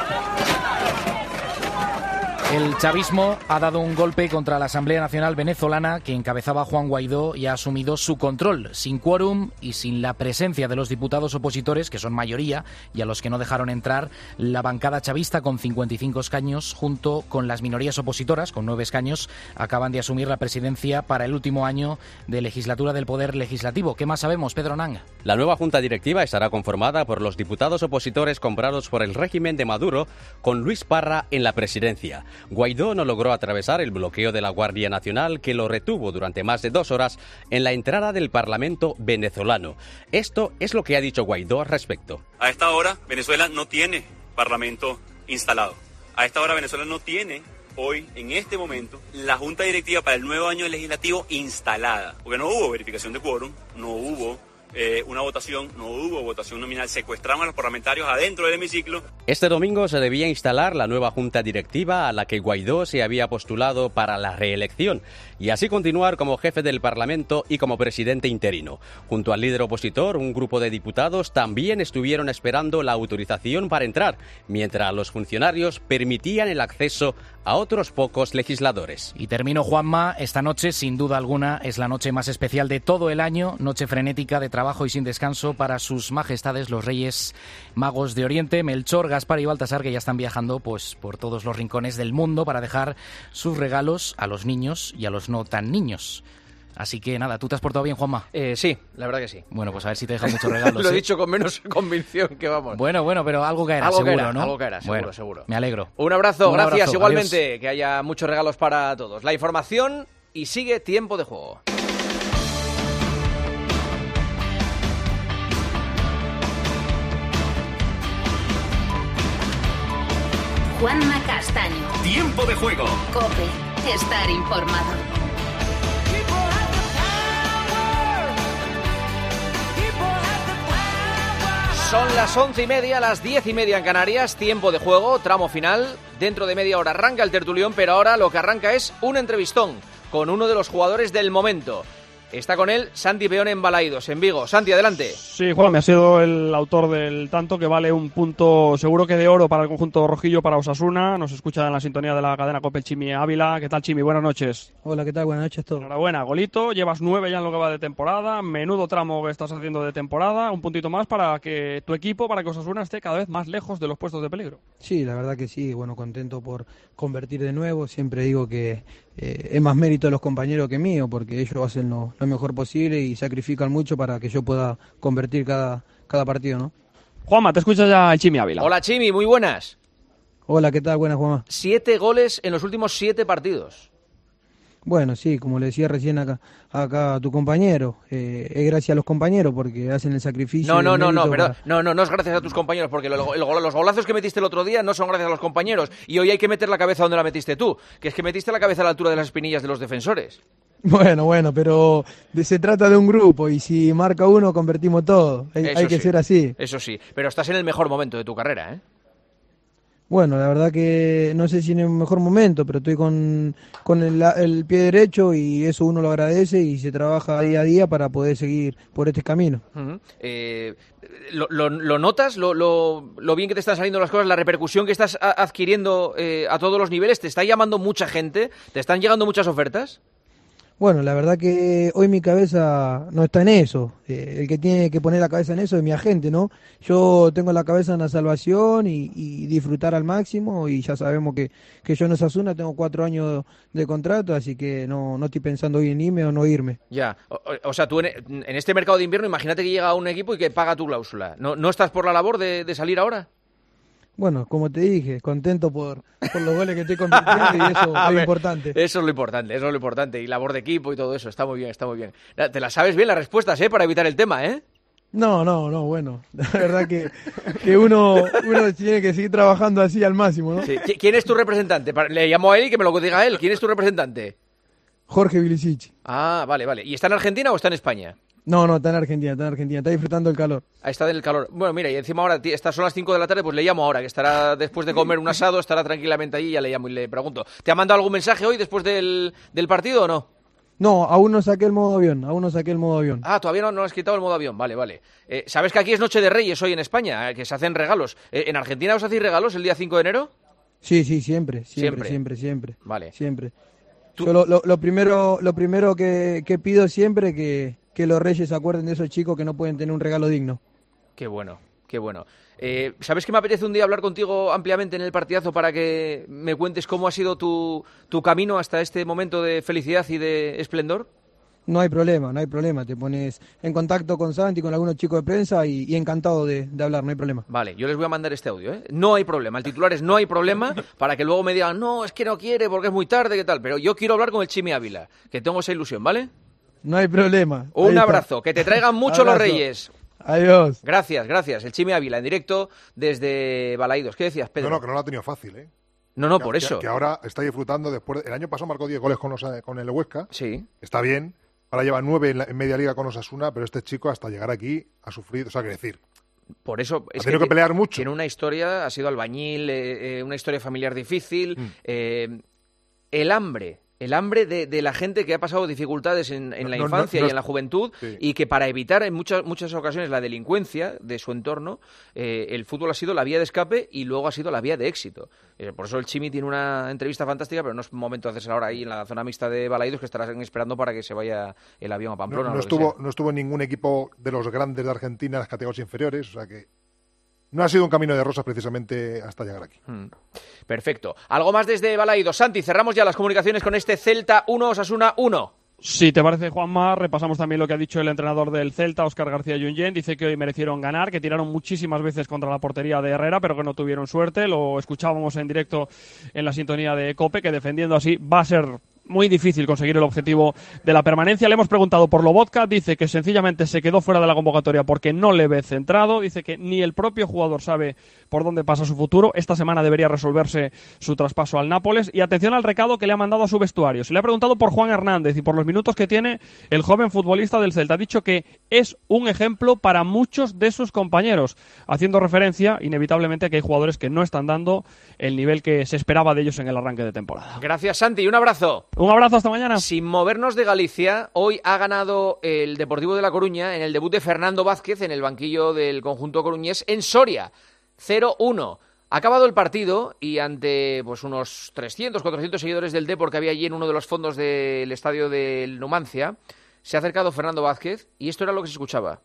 S13: El chavismo ha dado un golpe contra la Asamblea Nacional venezolana que encabezaba Juan Guaidó y ha asumido su control, sin quórum y sin la presencia de los diputados opositores, que son mayoría, y a los que no dejaron entrar la bancada chavista con cincuenta y cinco escaños, junto con las minorías opositoras, con nueve escaños, acaban de asumir la presidencia para el último año de legislatura del Poder Legislativo. ¿Qué más sabemos, Pedro Nanga?
S21: La nueva Junta Directiva estará conformada por los diputados opositores comprados por el régimen de Maduro, con Luis Parra en la presidencia. Guaidó no logró atravesar el bloqueo de la Guardia Nacional, que lo retuvo durante más de dos horas en la entrada del Parlamento venezolano. Esto es lo que ha dicho Guaidó al respecto.
S22: A esta hora, Venezuela no tiene Parlamento instalado. A esta hora, Venezuela no tiene, hoy, en este momento, la Junta Directiva para el nuevo año legislativo instalada. Porque no hubo verificación de quórum, no hubo Eh, una votación, no hubo votación nominal, secuestraron a los parlamentarios adentro del hemiciclo.
S21: Este domingo se debía instalar la nueva Junta Directiva a la que Guaidó se había postulado para la reelección y así continuar como jefe del Parlamento y como presidente interino. Junto al líder opositor, un grupo de diputados también estuvieron esperando la autorización para entrar, mientras los funcionarios permitían el acceso a otros pocos legisladores.
S13: Y termino, Juanma, esta noche, sin duda alguna, es la noche más especial de todo el año, noche frenética de trabajo y sin descanso para sus majestades los Reyes Magos de Oriente, Melchor, Gaspar y Baltasar, que ya están viajando pues por todos los rincones del mundo para dejar sus regalos a los niños y a los no tan niños. Así que nada, ¿tú te has portado bien, Juanma?
S3: Eh, sí, la verdad que sí.
S13: Bueno, pues a ver si te dejan muchos regalos.
S3: Lo he
S13: ¿eh?
S3: dicho con menos convicción que vamos.
S13: Bueno, bueno, pero algo caerá,
S3: algo
S13: seguro,
S3: caerá,
S13: ¿no?
S3: Algo caerá, seguro,
S13: bueno,
S3: seguro.
S13: Me alegro.
S3: Un abrazo,
S13: Un
S3: gracias
S13: abrazo,
S3: igualmente.
S13: adiós.
S3: Que haya muchos regalos para todos. La información y sigue Tiempo de Juego.
S1: Juanma Castaño.
S12: Tiempo de Juego.
S1: COPE. Estar informado.
S3: Son las once y media, las diez y media en Canarias, tiempo de juego, tramo final. Dentro de media hora arranca el tertulión, pero ahora lo que arranca es un entrevistón con uno de los jugadores del momento. Está con él Santi Peón en Balaidos, en Vigo. Santi, adelante.
S6: Sí, Juan, me ha sido el autor del tanto que vale un punto seguro que de oro para el conjunto rojillo, para Osasuna. Nos escucha en la sintonía de la cadena COPE Chimi Ávila. ¿Qué tal, Chimi? Buenas noches.
S23: Hola, ¿qué tal? Buenas noches a todos.
S6: Enhorabuena, golito. Llevas nueve ya en lo que va de temporada. Menudo tramo que estás haciendo de temporada. Un puntito más para que tu equipo, para que Osasuna esté cada vez más lejos de los puestos de peligro.
S23: Sí, la verdad que sí. Bueno, contento por convertir de nuevo. Siempre digo que eh, es más mérito de los compañeros que mío, porque ellos hacen lo, lo mejor posible y sacrifican mucho para que yo pueda convertir cada, cada partido, ¿no?
S6: Juanma, te escucha ya el Chimi Ávila.
S3: Hola, Chimi, muy buenas.
S23: Hola, ¿qué tal? Buenas, Juanma.
S3: Siete goles en los últimos siete partidos.
S23: Bueno, sí, como le decía recién acá, acá a tu compañero, eh, es gracias a los compañeros porque hacen el sacrificio.
S3: No, no, no, no,
S23: para...
S3: pero no, no, no es gracias a tus compañeros, porque lo, el, los golazos que metiste el otro día no son gracias a los compañeros. Y hoy hay que meter la cabeza donde la metiste tú, que es que metiste la cabeza a la altura de las espinillas de los defensores.
S23: Bueno, bueno, pero de, se trata de un grupo y si marca uno convertimos todo. Hay, hay que
S3: sí,
S23: ser así.
S3: Eso sí, pero estás en el mejor momento de tu carrera, ¿eh?
S23: Bueno, la verdad que no sé si en el mejor momento, pero estoy con, con el, el pie derecho y eso uno lo agradece y se trabaja día a día para poder seguir por este camino.
S3: Uh-huh. eh, ¿lo, lo, ¿Lo notas? Lo, lo, ¿Lo bien que te están saliendo las cosas? ¿La repercusión que estás a, adquiriendo eh, a todos los niveles? ¿Te está llamando mucha gente? ¿Te están llegando muchas ofertas?
S23: Bueno, la verdad que hoy mi cabeza no está en eso. Eh, el que tiene que poner la cabeza en eso es mi agente, ¿no? Yo tengo la cabeza en la salvación y, y disfrutar al máximo, y ya sabemos que, que yo en Osasuna tengo cuatro años de contrato, así que no, no estoy pensando hoy en irme o no irme.
S3: Ya, o, o sea, tú en, en este mercado de invierno, imagínate que llega un equipo y que paga tu cláusula. ¿No, no estás por la labor de, de salir ahora?
S23: Bueno, como te dije, contento por, por los goles que estoy convirtiendo y eso es lo importante.
S3: Eso es lo importante, eso es lo importante. Y labor de equipo y todo eso, está muy bien, está muy bien. Te la sabes bien las respuestas, ¿eh? Para evitar el tema, ¿eh?
S23: No, no, no, bueno, la verdad que, que uno, uno tiene que seguir trabajando así al máximo, ¿no?
S3: Sí. ¿Quién es tu representante? Le llamo a él y que me lo diga él. ¿Quién es tu representante?
S23: Jorge Vilicic.
S3: Ah, vale, vale. ¿Y está en Argentina o está en España?
S23: No, no, está en Argentina, está en Argentina, está disfrutando el calor.
S3: Ahí está en el calor. Bueno, mira, y encima ahora, estas son las cinco de la tarde, pues le llamo ahora, que estará después de comer un asado, estará tranquilamente allí y ya le llamo y le pregunto. ¿Te ha mandado algún mensaje hoy después del, del partido o no?
S23: No, aún no saqué el modo avión, aún no saqué el modo avión.
S3: Ah, todavía no, no has quitado el modo avión, vale, vale. Eh, ¿Sabes que aquí es Noche de Reyes hoy en España, eh, que se hacen regalos? Eh, ¿En Argentina os hacéis regalos el día cinco de enero?
S23: Sí, sí, siempre, siempre,
S3: Siempre.
S23: siempre, siempre.
S3: Vale.
S23: Siempre. Yo lo, lo, lo primero, lo primero que, que pido siempre es que, que los reyes se acuerden de esos chicos que no pueden tener un regalo digno.
S3: Qué bueno, qué bueno. Eh, ¿Sabes que me apetece un día hablar contigo ampliamente en el partidazo para que me cuentes cómo ha sido tu, tu camino hasta este momento de felicidad y de esplendor?
S23: No hay problema, no hay problema. Te pones en contacto con Santi, con algunos chicos de prensa y, y encantado de, de hablar, no hay problema.
S3: Vale, yo les voy a mandar este audio, ¿eh? No hay problema. El titular es no hay problema, para que luego me digan, no, es que no quiere porque es muy tarde, ¿qué tal? Pero yo quiero hablar con el Chimi Ávila, que tengo esa ilusión, ¿vale?
S23: No hay problema.
S3: Un abrazo, que te traigan mucho los Reyes.
S23: Adiós.
S3: Gracias, gracias. El Chimi Ávila, en directo desde Balaídos. ¿Qué decías, Pedro?
S4: No, no, que no lo ha tenido fácil, ¿eh?
S3: No, no,
S4: que,
S3: por eso.
S4: Que, que ahora está disfrutando después... De, el año pasado marcó diez goles con, los, con el Huesca.
S3: Sí.
S4: Está bien. Ahora lleva nueve en, la, en media liga con Osasuna, pero este chico hasta llegar aquí ha sufrido, o sea, que decir...
S3: Por eso es
S4: ha tenido que, que pelear mucho.
S3: Tiene una historia, ha sido albañil, eh, eh, una historia familiar difícil, mm. eh, el hambre... El hambre de, de la gente que ha pasado dificultades en, en la no, infancia no, no, no, y en la juventud sí. Y que para evitar en muchas muchas ocasiones la delincuencia de su entorno, eh, el fútbol ha sido la vía de escape y luego ha sido la vía de éxito. Eh, por eso el Chimi tiene una entrevista fantástica, pero no es momento de hacerse ahora ahí en la zona mixta de Balaídos, que estarán esperando para que se vaya el avión a Pamplona.
S4: No, no, estuvo, no estuvo en ningún equipo de los grandes de Argentina en las categorías inferiores, o sea que... No ha sido un camino de rosas precisamente hasta llegar aquí.
S3: Hmm. Perfecto. Algo más desde Balaídos. Santi, cerramos ya las comunicaciones con este Celta uno, Osasuna uno.
S6: Si te parece, Juanma, repasamos también lo que ha dicho el entrenador del Celta, Óscar García Junyent. Dice que hoy merecieron ganar, que tiraron muchísimas veces contra la portería de Herrera, pero que no tuvieron suerte. Lo escuchábamos en directo en la sintonía de COPE, que defendiendo así va a ser muy difícil conseguir el objetivo de la permanencia. Le hemos preguntado por Lobotka, dice que sencillamente se quedó fuera de la convocatoria porque no le ve centrado, dice que ni el propio jugador sabe por dónde pasa su futuro. Esta semana debería resolverse su traspaso al Nápoles. Y atención al recado que le ha mandado a su vestuario. Se le ha preguntado por Juan Hernández y por los minutos que tiene el joven futbolista del Celta. Ha dicho que es un ejemplo para muchos de sus compañeros, haciendo referencia inevitablemente a que hay jugadores que no están dando el nivel que se esperaba de ellos en el arranque de temporada.
S3: Gracias, Santi, y un abrazo.
S6: Un abrazo, hasta mañana.
S3: Sin movernos de Galicia, hoy ha ganado el Deportivo de La Coruña en el debut de Fernando Vázquez en el banquillo del conjunto coruñés en Soria. cero uno. Ha acabado el partido y ante pues unos trescientos, cuatrocientos seguidores del Depor que había allí en uno de los fondos del estadio del Numancia, se ha acercado Fernando Vázquez y esto era lo que se escuchaba.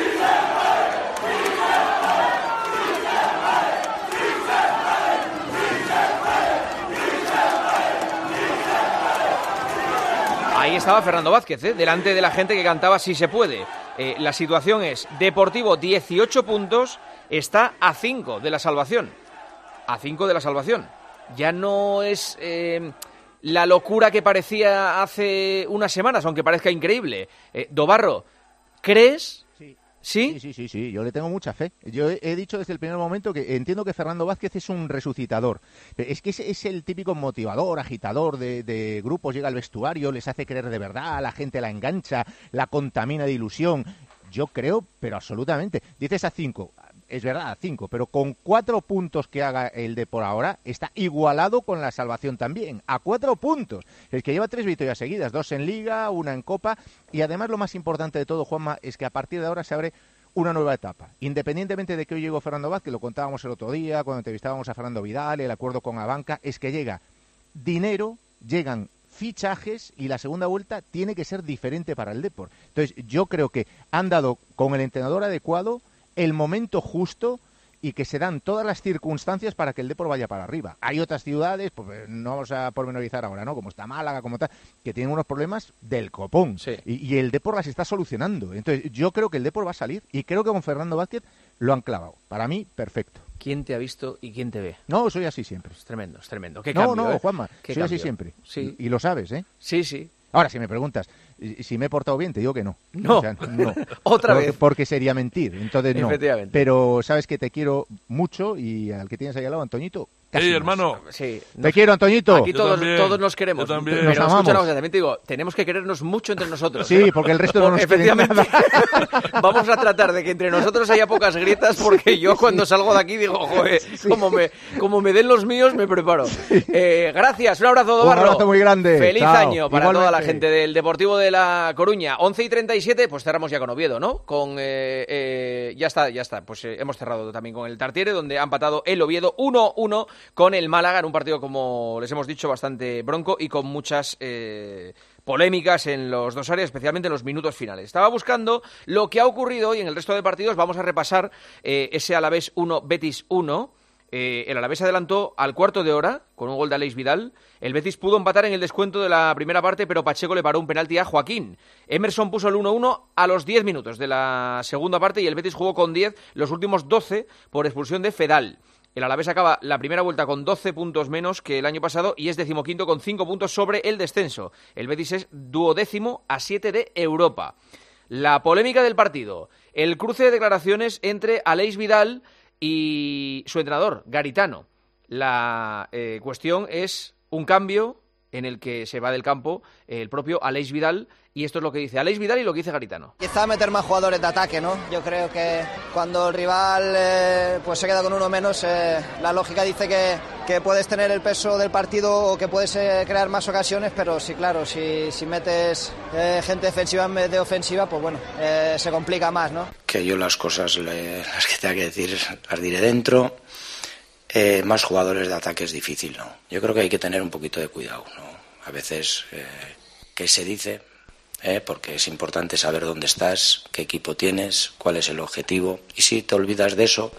S3: Ahí estaba Fernando Vázquez, ¿eh? Delante de la gente que cantaba Si se puede. Eh, la situación es Deportivo dieciocho puntos, está a cinco de la salvación. A cinco de la salvación. Ya no es eh, la locura que parecía hace unas semanas, aunque parezca increíble. Eh, Dobarro, ¿crees?
S2: Sí.
S3: ¿Sí?
S2: Sí, sí, sí, sí, yo le tengo mucha fe. Yo he, he dicho desde el primer momento que entiendo que Fernando Vázquez es un resucitador. Es que es, es el típico motivador, agitador de, de grupos, llega al vestuario, les hace creer de verdad, la gente la engancha, la contamina de ilusión. Yo creo, pero absolutamente. Dices a cinco, es verdad, a cinco, pero con cuatro puntos que haga el de por ahora, está igualado con la salvación también, a cuatro puntos. El que lleva tres victorias seguidas, dos en Liga, una en Copa, y además lo más importante de todo, Juanma, es que a partir de ahora se abre una nueva etapa. Independientemente de que hoy llegó Fernando Vázquez, lo contábamos el otro día, cuando entrevistábamos a Fernando Vidal, el acuerdo con Abanca, es que llega dinero, llegan fichajes y la segunda vuelta tiene que ser diferente para el Depor. Entonces, yo creo que han dado con el entrenador adecuado el momento justo y que se dan todas las circunstancias para que el Depor vaya para arriba. Hay otras ciudades, pues no vamos a pormenorizar ahora, ¿no? Como está Málaga, como tal, que tienen unos problemas del copón.
S3: Sí.
S2: Y, y el Depor las está solucionando. Entonces, yo creo que el Depor va a salir y creo que con Fernando Vázquez lo han clavado. Para mí, perfecto.
S3: ¿Quién te ha visto y quién te ve?
S2: No, soy así siempre.
S3: Es tremendo, es tremendo. ¿Qué
S2: no,
S3: cambio,
S2: no,
S3: eh?
S2: Juanma, soy
S3: cambio?
S2: así siempre.
S3: Sí.
S2: Y, y lo sabes, ¿eh?
S3: Sí, sí.
S2: Ahora, si me preguntas si me he portado bien, te digo que no.
S3: No.
S2: O sea, no.
S3: Otra
S2: porque,
S3: vez.
S2: Porque sería mentir. Entonces, no.
S3: Efectivamente.
S2: Pero sabes que te quiero mucho y al que tienes ahí al lado, Antoñito. Casi
S10: Ey,
S2: más.
S10: hermano.
S3: Sí.
S2: Te
S3: Nos,
S2: quiero, Antoñito.
S3: Aquí todos, todos nos queremos.
S10: Yo también.
S3: Pero
S2: Nos amamos.
S3: escucha una cosa, también te digo, tenemos que querernos mucho entre nosotros.
S2: Sí, porque el resto no nos quiere
S3: Efectivamente.
S2: nada.
S3: Vamos a tratar de que entre nosotros haya pocas grietas, porque yo cuando salgo de aquí digo, joder, sí. como, me, como me den los míos, me preparo. Eh, gracias, un abrazo, Dobarro.
S2: Un abrazo muy grande.
S3: Feliz
S2: Chao.
S3: año para
S2: Igualmente.
S3: toda la gente del Deportivo de La Coruña. once y treinta y siete, pues cerramos ya con Oviedo, ¿no? Con eh, eh, ya está, ya está. Pues eh, hemos cerrado también con el Tartiere, donde ha empatado el Oviedo uno uno con el Málaga en un partido, como les hemos dicho, bastante bronco y con muchas eh, polémicas en los dos áreas, especialmente en los minutos finales. Estaba buscando lo que ha ocurrido hoy en el resto de partidos. Vamos a repasar eh, ese Alavés uno, Betis uno. Eh, el Alavés adelantó al cuarto de hora con un gol de Aleix Vidal. El Betis pudo empatar en el descuento de la primera parte, pero Pacheco le paró un penalti a Joaquín. Emerson puso el uno uno a los diez minutos de la segunda parte y el Betis jugó con diez los últimos doce por expulsión de Fedal. El Alavés acaba la primera vuelta con doce puntos menos que el año pasado y es decimoquinto con cinco puntos sobre el descenso. El Betis es duodécimo a siete de Europa. La polémica del partido, el cruce de declaraciones entre Aleix Vidal y su entrenador, Garitano. La eh, cuestión es un cambio en el que se va del campo el propio Aleix Vidal, y esto es lo que dice Aleix Vidal y lo que dice Garitano.
S5: Quizá meter más jugadores de ataque, ¿no? Yo creo que cuando el rival eh, pues se queda con uno menos, eh, la lógica dice que, que puedes tener el peso del partido o que puedes eh, crear más ocasiones, pero sí, claro, si, si metes eh, gente defensiva en vez de ofensiva, pues bueno, eh, se complica más, ¿no?
S7: Que yo las cosas, le, las que tenga que decir, las diré dentro. Eh, más jugadores de ataque es difícil, ¿no? Yo creo que hay que tener un poquito de cuidado, ¿no? A veces, eh, ¿qué se dice? Eh, porque es importante saber dónde estás, qué equipo tienes, cuál es el objetivo. Y si te olvidas de eso,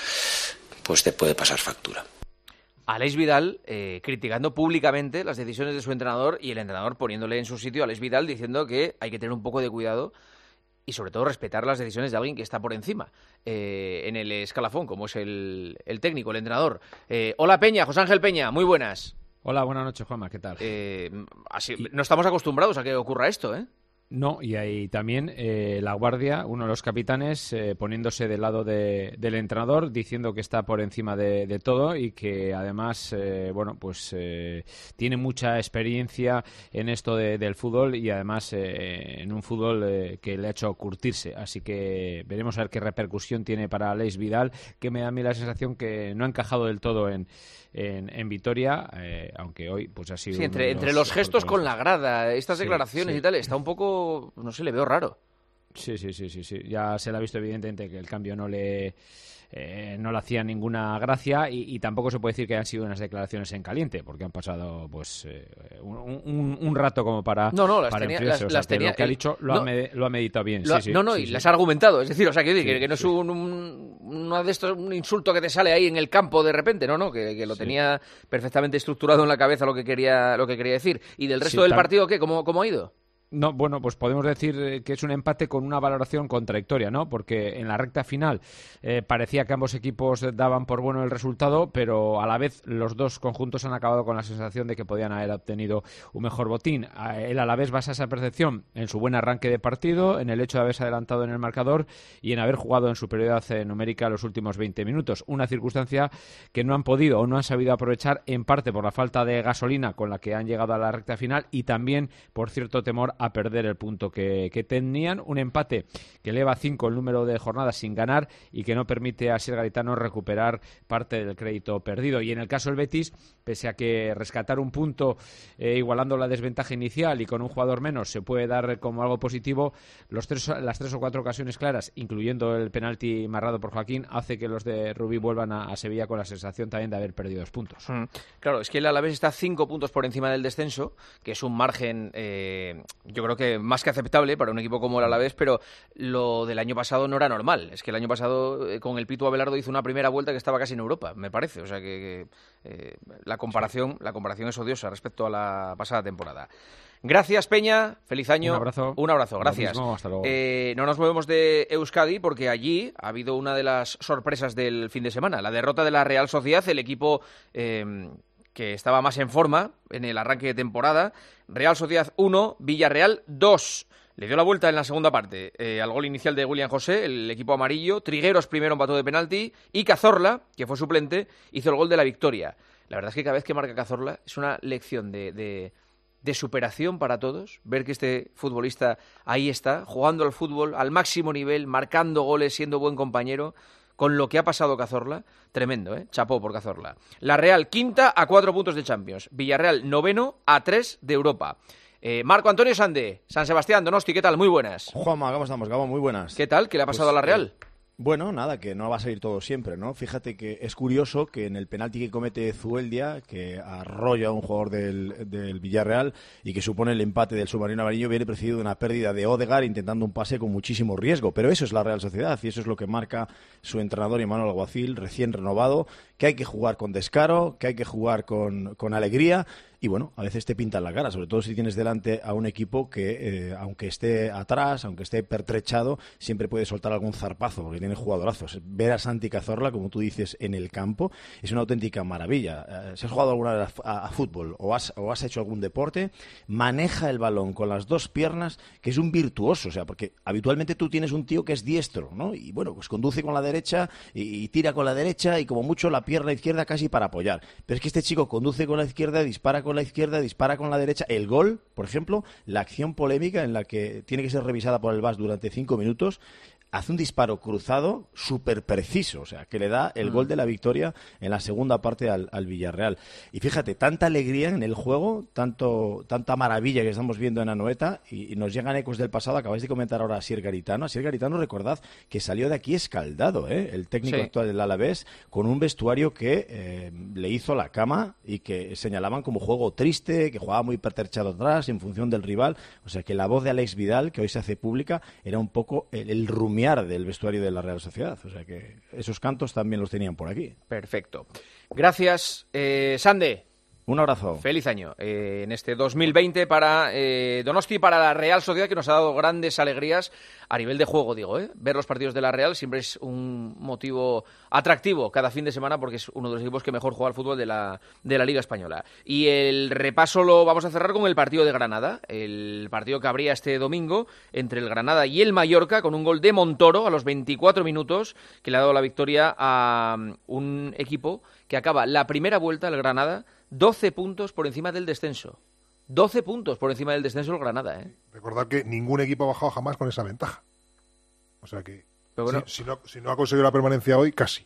S7: pues te puede pasar factura.
S3: Aleix Vidal eh, criticando públicamente las decisiones de su entrenador y el entrenador poniéndole en su sitio a Aleix Vidal diciendo que hay que tener un poco de cuidado y sobre todo respetar las decisiones de alguien que está por encima eh, en el escalafón, como es el, el técnico, el entrenador. Eh, hola Peña, José Ángel Peña, muy buenas.
S8: Hola, buenas noches, Juanma, ¿qué tal?
S3: Eh, así, no estamos acostumbrados a que ocurra esto, ¿eh?
S8: No, y ahí también eh, la guardia, uno de los capitanes, eh, poniéndose del lado de, del entrenador, diciendo que está por encima de, de todo y que además, eh, bueno, pues eh, tiene mucha experiencia en esto de, del fútbol y además eh, en un fútbol eh, que le ha hecho curtirse. Así que veremos a ver qué repercusión tiene para Aleix Vidal, que me da a mí la sensación que no ha encajado del todo en... En, en Vitoria, eh, aunque hoy pues ha sido...
S3: Sí, entre,
S8: los,
S3: entre los gestos con la grada, estas sí, declaraciones sí. y tal, está un poco, no sé, le veo raro.
S8: Sí, sí, sí, sí, sí. Ya se le ha visto evidentemente que el cambio no le... Eh, no le hacía ninguna gracia y, y tampoco se puede decir que hayan sido unas declaraciones en caliente, porque han pasado pues eh, un, un, un rato como para,
S3: no, no, las
S8: para
S3: tenía,
S8: enfriarse.
S3: las,
S8: o sea,
S3: las
S8: que
S3: tenía,
S8: lo que ha dicho lo,
S3: no,
S8: ha, med, lo ha meditado bien.
S3: Lo,
S8: sí, sí,
S3: no, no,
S8: sí,
S3: y
S8: sí.
S3: las ha argumentado. Es decir, o sea, que, sí, que, que no es
S8: sí.
S3: un, un, uno de estos, un insulto que te sale ahí en el campo de repente, no, no, que, que lo sí. tenía perfectamente estructurado en la cabeza lo que quería, lo que quería decir. ¿Y del resto sí, del tan... partido qué? ¿Cómo, cómo ha ido?
S8: No, bueno, pues podemos decir que es un empate con una valoración contradictoria, ¿no? Porque en la recta final eh, parecía que ambos equipos daban por bueno el resultado, pero a la vez los dos conjuntos han acabado con la sensación de que podían haber obtenido un mejor botín. El Alavés basa esa percepción en su buen arranque de partido, en el hecho de haberse adelantado en el marcador y en haber jugado en superioridad numérica los últimos veinte minutos. Una circunstancia que no han podido o no han sabido aprovechar, en parte por la falta de gasolina con la que han llegado a la recta final y también por cierto temor a perder el punto que, que tenían. Un empate que eleva a cinco el número de jornadas sin ganar y que no permite a Asier Garitano recuperar parte del crédito perdido. Y en el caso del Betis, pese a que rescatar un punto eh, igualando la desventaja inicial y con un jugador menos se puede dar como algo positivo, los tres, las tres o cuatro ocasiones claras, incluyendo el penalti marrado por Joaquín, hace que los de Rubí vuelvan a, a Sevilla con la sensación también de haber perdido dos puntos.
S3: Mm. Claro, es que el Alavés está cinco puntos por encima del descenso, que es un margen eh, yo creo que más que aceptable para un equipo como el Alavés, pero lo del año pasado no era normal. Es que el año pasado eh, con el Pitu Abelardo hizo una primera vuelta que estaba casi en Europa, me parece. O sea que, que eh, la comparación, la comparación es odiosa respecto a la pasada temporada. Gracias, Peña. Feliz año.
S8: Un abrazo.
S3: Un abrazo, gracias.
S8: Mismo, hasta luego.
S3: Eh, no nos movemos de Euskadi porque allí ha habido una de las sorpresas del fin de semana. La derrota de la Real Sociedad, el equipo eh, que estaba más en forma en el arranque de temporada. Real Sociedad uno, Villarreal dos. Le dio la vuelta en la segunda parte eh, al gol inicial de William José, el equipo amarillo. Trigueros primero empató de penalti y Cazorla, que fue suplente, hizo el gol de la victoria. La verdad es que cada vez que marca Cazorla es una lección de... de de superación para todos, ver que este futbolista ahí está, jugando al fútbol al máximo nivel, marcando goles, siendo buen compañero, con lo que ha pasado Cazorla, tremendo, ¿eh? Chapó por Cazorla. La Real quinta a cuatro puntos de Champions, Villarreal noveno a tres de Europa. Eh, Marco Antonio Sande, San Sebastián, Donosti, ¿qué tal? Muy buenas.
S9: Juanma, ¿cómo estamos? Gabo, muy buenas.
S3: ¿Qué tal? ¿Qué le ha pasado
S9: pues,
S3: a la Real?
S9: Eh... Bueno, nada, que no va a salir todo siempre, ¿no? Fíjate que es curioso que en el penalti que comete Zueldia, que arrolla a un jugador del, del Villarreal y que supone el empate del submarino amarillo, viene precedido de una pérdida de Odegaard intentando un pase con muchísimo riesgo. Pero eso es la Real Sociedad y eso es lo que marca su entrenador Imanol Alguacil, recién renovado, que hay que jugar con descaro, que hay que jugar con, con alegría. Y bueno, a veces te pintan la cara, sobre todo si tienes delante a un equipo que, eh, aunque esté atrás, aunque esté pertrechado, siempre puede soltar algún zarpazo, porque tiene jugadorazos. Ver a Santi Cazorla, como tú dices, en el campo, es una auténtica maravilla. Eh, si has jugado alguna vez a, a, a fútbol o has, o has hecho algún deporte, maneja el balón con las dos piernas, que es un virtuoso, o sea, porque habitualmente tú tienes un tío que es diestro, ¿no? Y bueno, pues conduce con la derecha y, y tira con la derecha y como mucho la pierna izquierda casi para apoyar. Pero es que este chico conduce con la izquierda, dispara con con la izquierda, dispara con la derecha. El gol, por ejemplo, la acción polémica en la que tiene que ser revisada por el V A S durante cinco minutos, hace un disparo cruzado súper preciso, o sea, que le da el mm. gol de la victoria en la segunda parte al, al Villarreal. Y fíjate, tanta alegría en el juego, tanto tanta maravilla que estamos viendo en Anoeta, y, y nos llegan ecos del pasado. Acabáis de comentar ahora a Asier Garitano. Asier Garitano, recordad que salió de aquí escaldado, ¿eh? El técnico sí. actual del Alavés, con un vestuario que eh, le hizo la cama y que señalaban como juego triste, que jugaba muy pertrechado atrás en función del rival. O sea, que la voz de Alex Vidal, que hoy se hace pública, era un poco el, el rumiar del vestuario de la Real Sociedad. O sea que esos cantos también los tenían por aquí.
S3: Perfecto. Gracias, eh, Sande.
S9: Un abrazo.
S3: Feliz año eh, en este dos mil veinte para eh, Donosti, para la Real Sociedad, que nos ha dado grandes alegrías a nivel de juego, digo, ¿eh? Ver los partidos de la Real siempre es un motivo atractivo cada fin de semana porque es uno de los equipos que mejor juega al fútbol de la, de la Liga Española. Y el repaso lo vamos a cerrar con el partido de Granada, el partido que habría este domingo entre el Granada y el Mallorca, con un gol de Montoro a los veinticuatro minutos que le ha dado la victoria a un equipo que acaba la primera vuelta, el Granada, doce puntos por encima del descenso. doce puntos por encima del descenso el Granada, ¿eh?
S4: Recordad que ningún equipo ha bajado jamás con esa ventaja. O sea que
S3: pero bueno,
S4: si, si, no, si no ha conseguido la permanencia hoy, casi.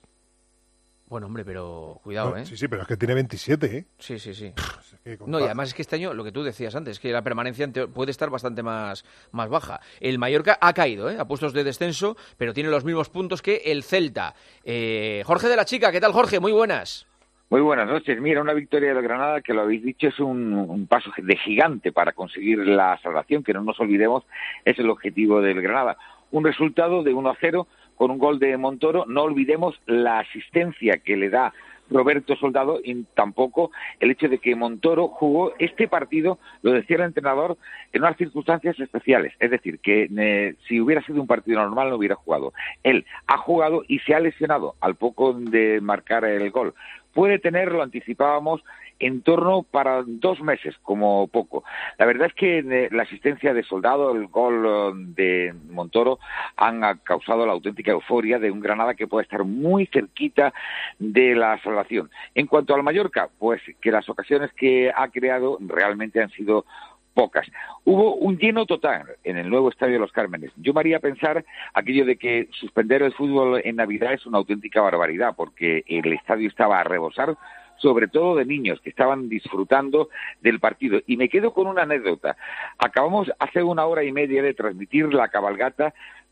S3: Bueno, hombre, pero cuidado,
S4: no,
S3: ¿eh?
S4: Sí, sí, pero es que tiene veintisiete, ¿eh?
S3: Sí, sí, sí.
S4: Es que
S3: no, y además es que este año, lo que tú decías antes, que la permanencia puede estar bastante más, más baja. El Mallorca ha caído, ¿eh? A puestos de descenso, pero tiene los mismos puntos que el Celta. Eh, Jorge de la Chica, ¿qué tal, Jorge? Muy buenas.
S11: Muy buenas noches. Mira, una victoria del Granada, que lo habéis dicho, es un, un paso de gigante para conseguir la salvación, que no nos olvidemos, es el objetivo del Granada. Un resultado de uno a cero con un gol de Montoro. No olvidemos la asistencia que le da Roberto Soldado y tampoco el hecho de que Montoro jugó este partido, lo decía el entrenador, en unas circunstancias especiales. Es decir, que eh, si hubiera sido un partido normal no hubiera jugado. Él ha jugado y se ha lesionado al poco de marcar el gol. Puede tener, lo anticipábamos, en torno para dos meses, como poco. La verdad es que eh, la asistencia de Soldado, el gol de Montoro, han causado la auténtica euforia de un Granada que puede estar muy cerquita de la salvación. En cuanto al Mallorca, pues que las ocasiones que ha creado realmente han sido pocas. Hubo un lleno total en el nuevo Estadio de los Cármenes. Yo me haría pensar aquello de que suspender el fútbol en Navidad es una auténtica barbaridad, porque el estadio estaba a rebosar, sobre todo de niños que estaban disfrutando del partido. Y me quedo con una anécdota. Acabamos hace una hora y media de transmitir la cabalgata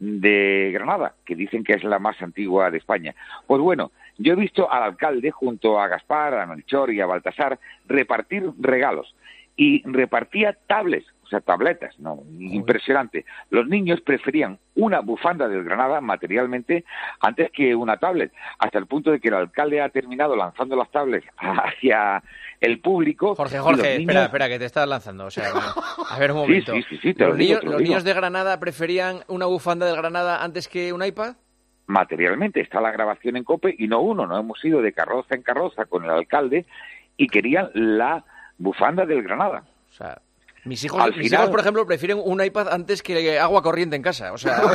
S11: de Granada, que dicen que es la más antigua de España. Pues bueno, yo he visto al alcalde junto a Gaspar, a Melchor y a Baltasar repartir regalos. Y repartía tablets, o sea, tabletas, ¿no? Impresionante. Los niños preferían una bufanda del Granada materialmente antes que una tablet, hasta el punto de que el alcalde ha terminado lanzando las tablets hacia el público.
S3: Jorge, Jorge,
S11: niños...
S3: espera, espera, que te estás lanzando. O sea, a ver un momento.
S11: Sí, sí, sí, sí, te
S3: ¿Los,
S11: lo digo,
S3: niños,
S11: te lo
S3: ¿Los
S11: digo.
S3: niños de Granada preferían una bufanda del Granada antes que un iPad?
S11: Materialmente, está la grabación en COPE, y no uno, no hemos ido de carroza en carroza con el alcalde, y querían la bufanda del Granada.
S3: O sea, mis hijos,
S11: Al
S3: mis
S11: final...
S3: hijos, por ejemplo, prefieren un iPad antes que agua corriente en casa. O sea,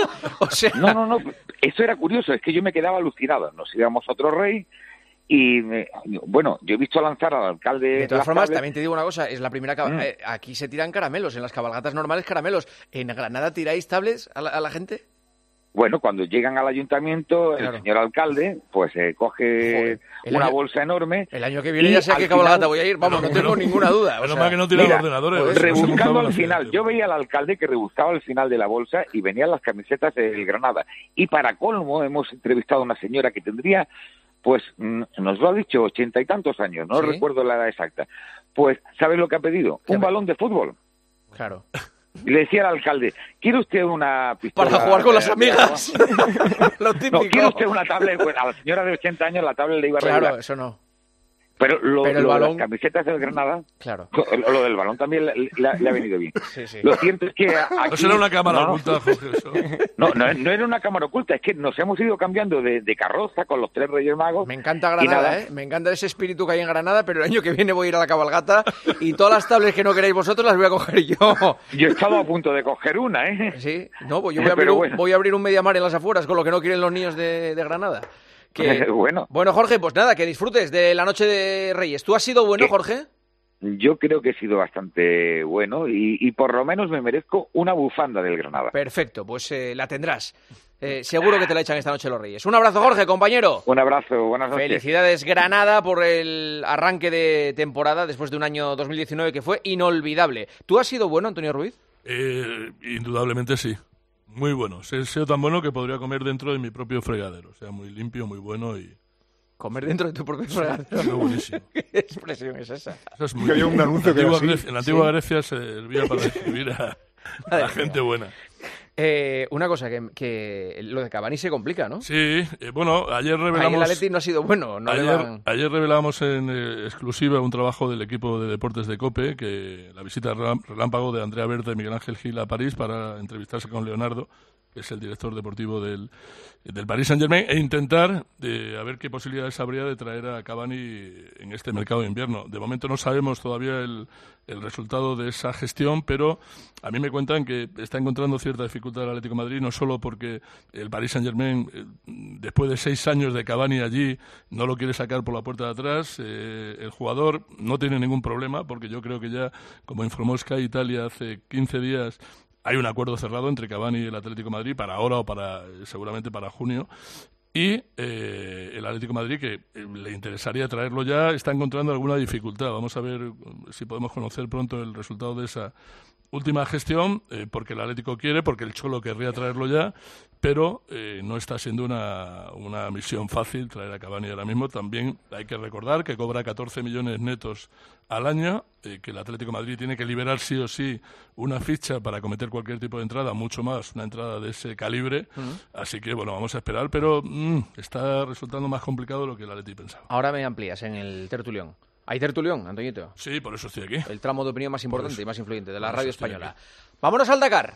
S3: o sea...
S11: No, no, no. Eso era curioso. Es que yo me quedaba alucinado. Nos íbamos a otro rey y, me... bueno, yo he visto lanzar al alcalde...
S3: De todas
S11: las
S3: formas,
S11: tablets.
S3: también te digo una cosa. Es la primera... Cab...
S11: Mm.
S3: Eh, aquí se tiran caramelos. En las cabalgatas normales, caramelos. ¿En Granada tiráis tablets a la, a la gente?
S11: Bueno, cuando llegan al ayuntamiento,
S3: Claro.
S11: el señor alcalde, pues eh, coge
S3: Joder, el
S11: una
S3: año-
S11: bolsa enorme.
S3: El año que viene
S11: y
S3: ya sé a
S11: al
S3: qué cabalgata
S11: final-
S3: voy a ir. Vamos, no tengo ninguna duda. O
S10: Menos
S3: sea,
S10: mal que no tiran
S11: Mira,
S10: ordenadores.
S11: pues,
S10: se
S11: rebuscando
S10: montaba
S11: al
S10: la
S11: final.
S10: gente.
S11: Yo veía al alcalde que rebuscaba al final de la bolsa y venían las camisetas del Granada. Y para colmo, hemos entrevistado a una señora que tendría, pues, mm, nos lo ha dicho, ochenta y tantos años, no
S3: ¿Sí?
S11: recuerdo la edad exacta. Pues, ¿sabes lo que ha pedido? Un balón de fútbol.
S3: Claro.
S11: Y le decía al alcalde, ¿quiere usted una pistola?
S3: Para jugar con
S11: de-
S3: las
S11: de
S3: amigas. Lo
S11: No,
S3: típico.
S11: ¿quiere usted una tablet? Bueno, a la señora de ochenta años la tablet le iba a
S3: Claro,
S11: regular.
S3: eso no.
S11: Pero lo,
S3: Pero el
S11: lo de
S3: balón-
S11: las camisetas del Granada,
S3: Claro.
S11: lo, lo del balón también le, le- le ha venido bien.
S3: Sí, sí.
S11: Lo cierto es que aquí...
S10: No será una cámara
S11: no, no.
S10: oculta, Jorge, eso.
S11: No, no, no era una cámara oculta, es que nos hemos ido cambiando de, de carroza con los tres Reyes Magos.
S3: Me encanta
S11: y
S3: Granada,
S11: nada.
S3: ¿eh? Me encanta ese espíritu que hay en Granada, pero el año que viene voy a ir a la cabalgata y todas las tablets que no queréis vosotros las voy a coger yo.
S11: Yo he estado a punto de coger una, ¿eh?
S3: Sí, no, pues yo voy a abrir,
S11: Pero
S3: un,
S11: bueno.
S3: voy a abrir un Mediamar en las afueras, con lo que no quieren los niños de, de Granada. Que...
S11: Bueno.
S3: Bueno, Jorge, pues nada, que disfrutes de la noche de Reyes. ¿Tú has sido bueno,
S11: ¿Qué?
S3: Jorge?
S11: Yo creo que he sido bastante bueno y, y por lo menos me merezco una bufanda del Granada.
S3: Perfecto, pues eh, la tendrás. Eh, seguro que te la echan esta noche los Reyes. Un abrazo, Jorge, compañero.
S11: Un abrazo, buenas noches.
S3: Felicidades, Granada, por el arranque de temporada después de un año dos mil diecinueve que fue inolvidable. ¿Tú has sido bueno, Antonio Ruiz?
S10: Eh, indudablemente sí. Muy bueno. He sido tan bueno que podría comer dentro de mi propio fregadero. O sea, muy limpio, muy bueno y...
S3: Comer dentro de tu propio fregadero.
S10: Sí, buenísimo.
S3: ¿Qué expresión es esa?
S10: Eso es muy...
S4: Que había un anuncio que
S10: en, la
S4: era
S10: antigua
S4: así.
S10: Grecia, en la antigua
S3: Sí.
S10: Grecia se servía para describir a, a
S3: Madre
S10: la gente
S3: mía.
S10: buena.
S3: Eh, una cosa, que, que lo de Cavani se complica, ¿no?
S10: Sí, eh, bueno, ayer
S3: Ahí el
S10: revelamos...
S3: Atleti no ha sido bueno. No le
S10: Ayer,
S3: van-
S10: ayer revelamos en eh, exclusiva un trabajo del equipo de deportes de COPE, que la visita relám- relámpago de Andrea Berta y Miguel Ángel Gil a París para entrevistarse con Leonardo, que es el director deportivo del, del Paris Saint-Germain, e intentar eh, a ver qué posibilidades habría de traer a Cavani en este mercado de invierno. De momento no sabemos todavía el, el resultado de esa gestión, pero a mí me cuentan que está encontrando cierta dificultad el Atlético de Madrid, no solo porque el Paris Saint-Germain, eh, después de seis años de Cavani allí, no lo quiere sacar por la puerta de atrás. Eh, el jugador no tiene ningún problema, porque yo creo que ya, como informó Sky Italia hace quince días, hay un acuerdo cerrado entre Cavani y el Atlético de Madrid para ahora o para seguramente para junio. Y eh, el Atlético de Madrid, que eh, le interesaría traerlo ya, está encontrando alguna dificultad. Vamos a ver si podemos conocer pronto el resultado de esa última gestión, eh, porque el Atlético quiere, porque el Cholo querría traerlo ya, pero eh, no está siendo una, una misión fácil traer a Cavani ahora mismo. También hay que recordar que cobra catorce millones netos al año, eh, que el Atlético de Madrid tiene que liberar sí o sí una ficha para cometer cualquier tipo de entrada, mucho más una entrada de ese calibre.
S3: Mm.
S10: Así que, bueno, vamos a esperar, pero mm, está resultando más complicado de lo que el Atleti pensaba.
S3: Ahora me amplías en el tertulión. ¿Hay tertulión, Antoñito?
S10: Sí, por eso estoy aquí.
S3: El tramo de opinión más importante
S10: eso.
S3: y más influyente de la
S10: Por eso
S3: radio
S10: estoy
S3: española.
S10: aquí.
S3: Vámonos al Dakar.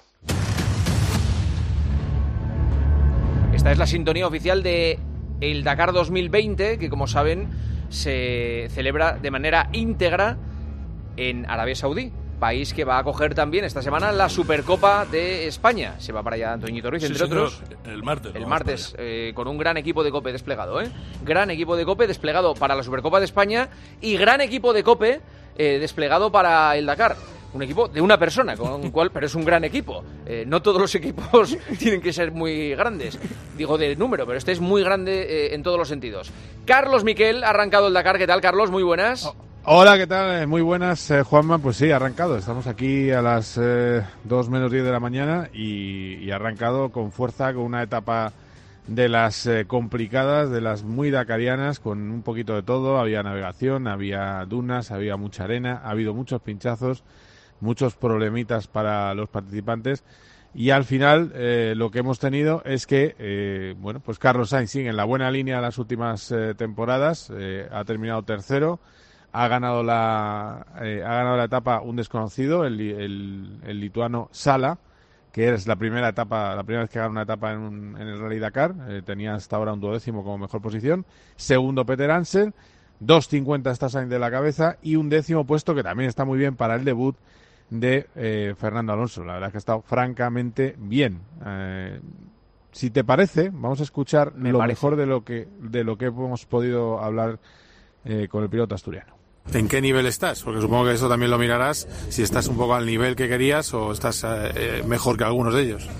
S3: Esta es la sintonía oficial de el Dakar dos mil veinte, que como saben se celebra de manera íntegra en Arabia Saudí, país que va a acoger también esta semana la Supercopa de España. Se va para allá Antoñito Ruiz,
S10: Sí,
S3: entre
S10: señor.
S3: otros.
S10: El martes.
S3: El
S10: vamos
S3: martes, eh, con un gran equipo de COPE desplegado, ¿eh? Gran equipo de COPE desplegado para la Supercopa de España y gran equipo de COPE eh, desplegado para el Dakar. un equipo de una persona, con cual, pero es un gran equipo. Eh, no todos los equipos tienen que ser muy grandes, digo de número, pero este es muy grande eh, en todos los sentidos. Carlos Miquel ha arrancado el Dakar. ¿Qué tal, Carlos? Muy buenas.
S14: Oh. Hola, ¿qué tal? Muy buenas, eh, Juanma. Pues sí, ha arrancado. Estamos aquí a las eh, dos menos diez de la mañana y, y ha arrancado con fuerza, con una etapa de las eh, complicadas, de las muy dakarianas, con un poquito de todo. Había navegación, había dunas, había mucha arena, ha habido muchos pinchazos, muchos problemitas para los participantes. Y al final eh, lo que hemos tenido es que, eh, bueno, pues Carlos Sainz sigue en la buena línea de las últimas eh, temporadas, eh, ha terminado tercero. Ha ganado la eh, ha ganado la etapa un desconocido, el, el, el lituano Sala, que es la primera etapa, la primera vez que gana una etapa en, un, en el Rally Dakar. Eh, tenía hasta ahora un duodécimo como mejor posición. Segundo Peter Hansen, dos cincuenta está Sainz de la cabeza y un décimo puesto que también está muy bien para el debut de eh, Fernando Alonso. La verdad es que ha estado francamente bien. Eh, si te parece, vamos a escuchar
S3: Me
S14: lo
S3: parece.
S14: mejor de lo que de lo que hemos podido hablar eh, con el piloto asturiano.
S15: ¿En qué nivel estás? Porque supongo que eso también lo mirarás, si estás un poco al nivel que querías o estás eh, mejor que algunos de ellos.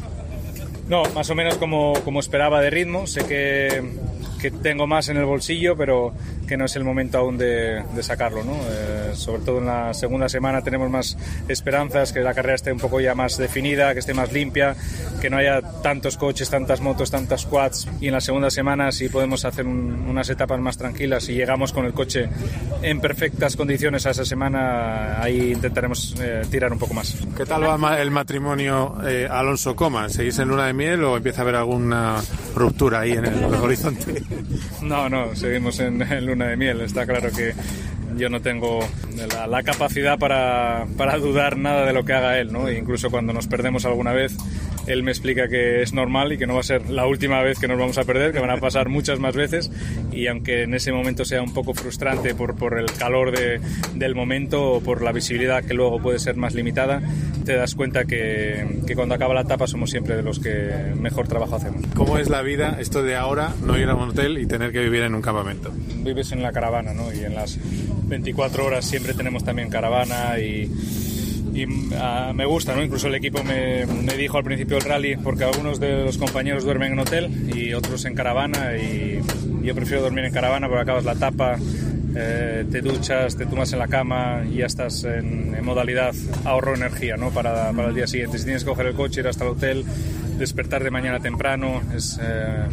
S16: No, más o menos como, como esperaba de ritmo. Sé que, que tengo más en el bolsillo, pero que no es el momento aún de, de sacarlo, ¿no? Eh, sobre todo en la segunda semana tenemos más esperanzas, que la carrera esté un poco ya más definida, que esté más limpia, que no haya tantos coches, tantas motos, tantas quads. Y en la segunda semana, si podemos hacer un, unas etapas más tranquilas y llegamos con el coche en perfectas condiciones a esa semana, ahí intentaremos eh, tirar un poco más.
S15: ¿Qué tal va el matrimonio eh, Alonso-Coman? ¿Seguís en luna de miel o empieza a haber alguna ruptura ahí en el horizonte?
S16: No, no, seguimos en, en luna de miel. Está claro que yo no tengo la, la capacidad para, para dudar nada de lo que haga él, ¿no? E incluso cuando nos perdemos alguna vez, él me explica que es normal y que no va a ser la última vez que nos vamos a perder, que van a pasar muchas más veces, y aunque en ese momento sea un poco frustrante por, por el calor de, del momento o por la visibilidad que luego puede ser más limitada, te das cuenta que, que cuando acaba la etapa somos siempre de los que mejor trabajo hacemos.
S15: ¿Cómo es la vida, esto de ahora, no ir a un hotel y tener que vivir en un campamento?
S16: Vives en la caravana, ¿no? Y en las veinticuatro horas siempre tenemos también caravana y... y uh, me gusta, ¿no? Incluso el equipo me, me dijo al principio del rally, porque algunos de los compañeros duermen en hotel y otros en caravana, y yo prefiero dormir en caravana porque acabas la etapa, eh, te duchas, te tumbas en la cama y ya estás en, en modalidad ahorro energía, ¿no? Para, para el día siguiente. Si tienes que coger el coche, ir hasta el hotel, despertar de mañana temprano, es, eh,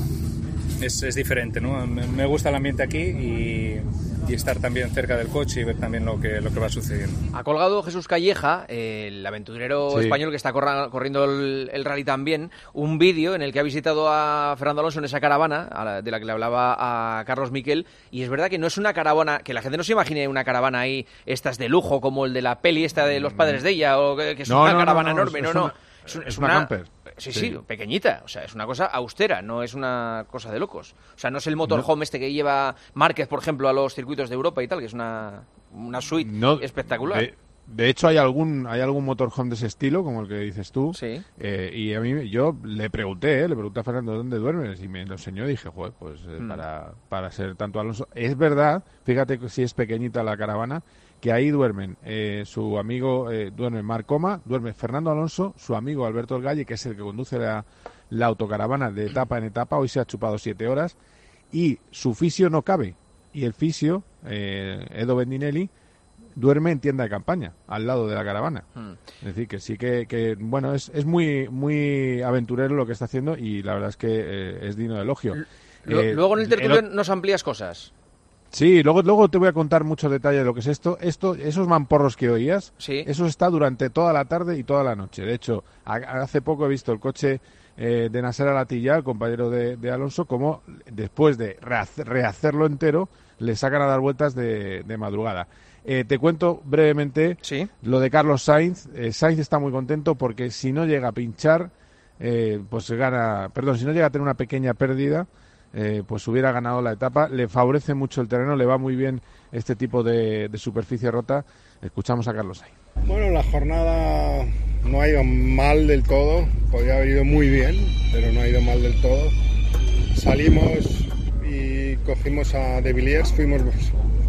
S16: es, es diferente, ¿no? Me, me gusta el ambiente aquí y... y estar también cerca del coche y ver también lo que, lo que va sucediendo.
S3: Ha colgado Jesús Calleja, el aventurero
S14: Sí.
S3: español que está corra- corriendo el, el rally también, un vídeo en el que ha visitado a Fernando Alonso en esa caravana a la, de la que le hablaba a Carlos Miquel, y es verdad que no es una caravana, que la gente no se imagine una caravana ahí, estas de lujo, como el de la peli esta de los padres de ella, o que, que es
S14: No,
S3: una
S14: no, no,
S3: caravana
S14: no,
S3: enorme,
S14: es
S3: no,
S14: una-
S3: no. Es, un-
S14: es
S3: es
S14: una camper.
S3: Sí, sí,
S14: Sí.
S3: pequeñita, o sea, es una cosa austera, no es una cosa de locos. O sea, no es el motorhome este que lleva Márquez, por ejemplo, a los circuitos de Europa y tal, que es una, una suite
S14: No,
S3: espectacular.
S14: De, de hecho, hay algún hay algún motorhome de ese estilo, como el que dices tú.
S3: Sí.
S14: Eh, y a mí, yo le pregunté, eh, le pregunté a Fernando dónde duermes y me lo enseñó y dije, joder, pues eh,
S3: Mm.
S14: para, para ser tanto Alonso. Es verdad, fíjate que si es pequeñita la caravana, que ahí duermen eh, su amigo, eh, duerme Marc Coma, duerme Fernando Alonso, su amigo Alberto El Galle, que es el que conduce la, la autocaravana de etapa en etapa, hoy se ha chupado siete horas, y su fisio no cabe. Y el fisio, eh, Edo Bendinelli, duerme en tienda de campaña, al lado de la caravana.
S3: Mm.
S14: Es decir, que sí que, que bueno, es, es muy muy aventurero lo que está haciendo y la verdad es que eh, es digno de elogio.
S3: Lu-
S14: Eh,
S3: Luego en el tertulio
S14: el o-
S3: nos amplías cosas.
S14: Sí, luego, luego te voy a contar muchos detalles de lo que es esto. Esto, esos mamporros que oías, eso está durante toda la tarde y toda la noche. De hecho, a- hace poco he visto el coche eh, de Nasser Al-Attiyah, el compañero de, de Alonso, como después de rehacer- rehacerlo entero, le sacan a dar vueltas de, de madrugada. Eh, te cuento brevemente lo de Carlos Sainz. Eh, Sainz está muy contento porque si no llega a pinchar, eh, pues se gana, perdón, si no llega a tener una pequeña pérdida, eh, pues hubiera ganado la etapa. Le favorece mucho el terreno, le va muy bien este tipo de, de superficie rota. Escuchamos a Carlos Sainz.
S24: Bueno, la jornada no ha ido mal del todo, podría haber ido muy bien, pero no ha ido mal del todo. Salimos y cogimos a De Villiers, fuimos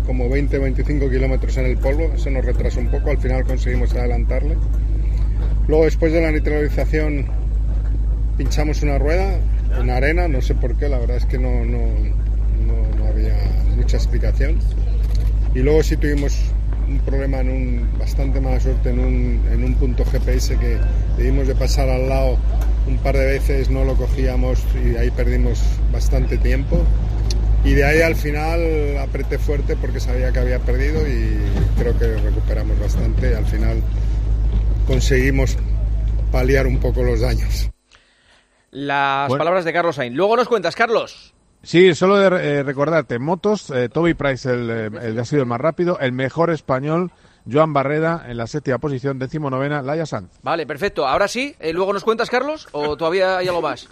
S24: como veinte o veinticinco kilómetros en el polvo, eso nos retrasó un poco, al final conseguimos adelantarle. Luego, después de la neutralización, pinchamos una rueda en arena, no sé por qué, la verdad es que no, no, no, no había mucha explicación. Y luego sí tuvimos un problema, en un bastante mala suerte, en un, en un punto G P S que debimos de pasar al lado un par de veces, no lo cogíamos y ahí perdimos bastante tiempo. Y de ahí al final apreté fuerte porque sabía que había perdido y creo que recuperamos bastante. Al final conseguimos paliar un poco los daños.
S3: Las
S14: bueno.
S3: palabras de Carlos Sainz. Luego nos cuentas, Carlos.
S14: Sí, solo de eh, recordarte, motos, eh, Toby Price el, eh, el que ha sido el más rápido, el mejor español, Joan Barreda en la séptima posición, decimonovena, Laia Sanz.
S3: Vale, perfecto. Ahora sí, eh, luego nos cuentas, Carlos, o todavía hay algo más.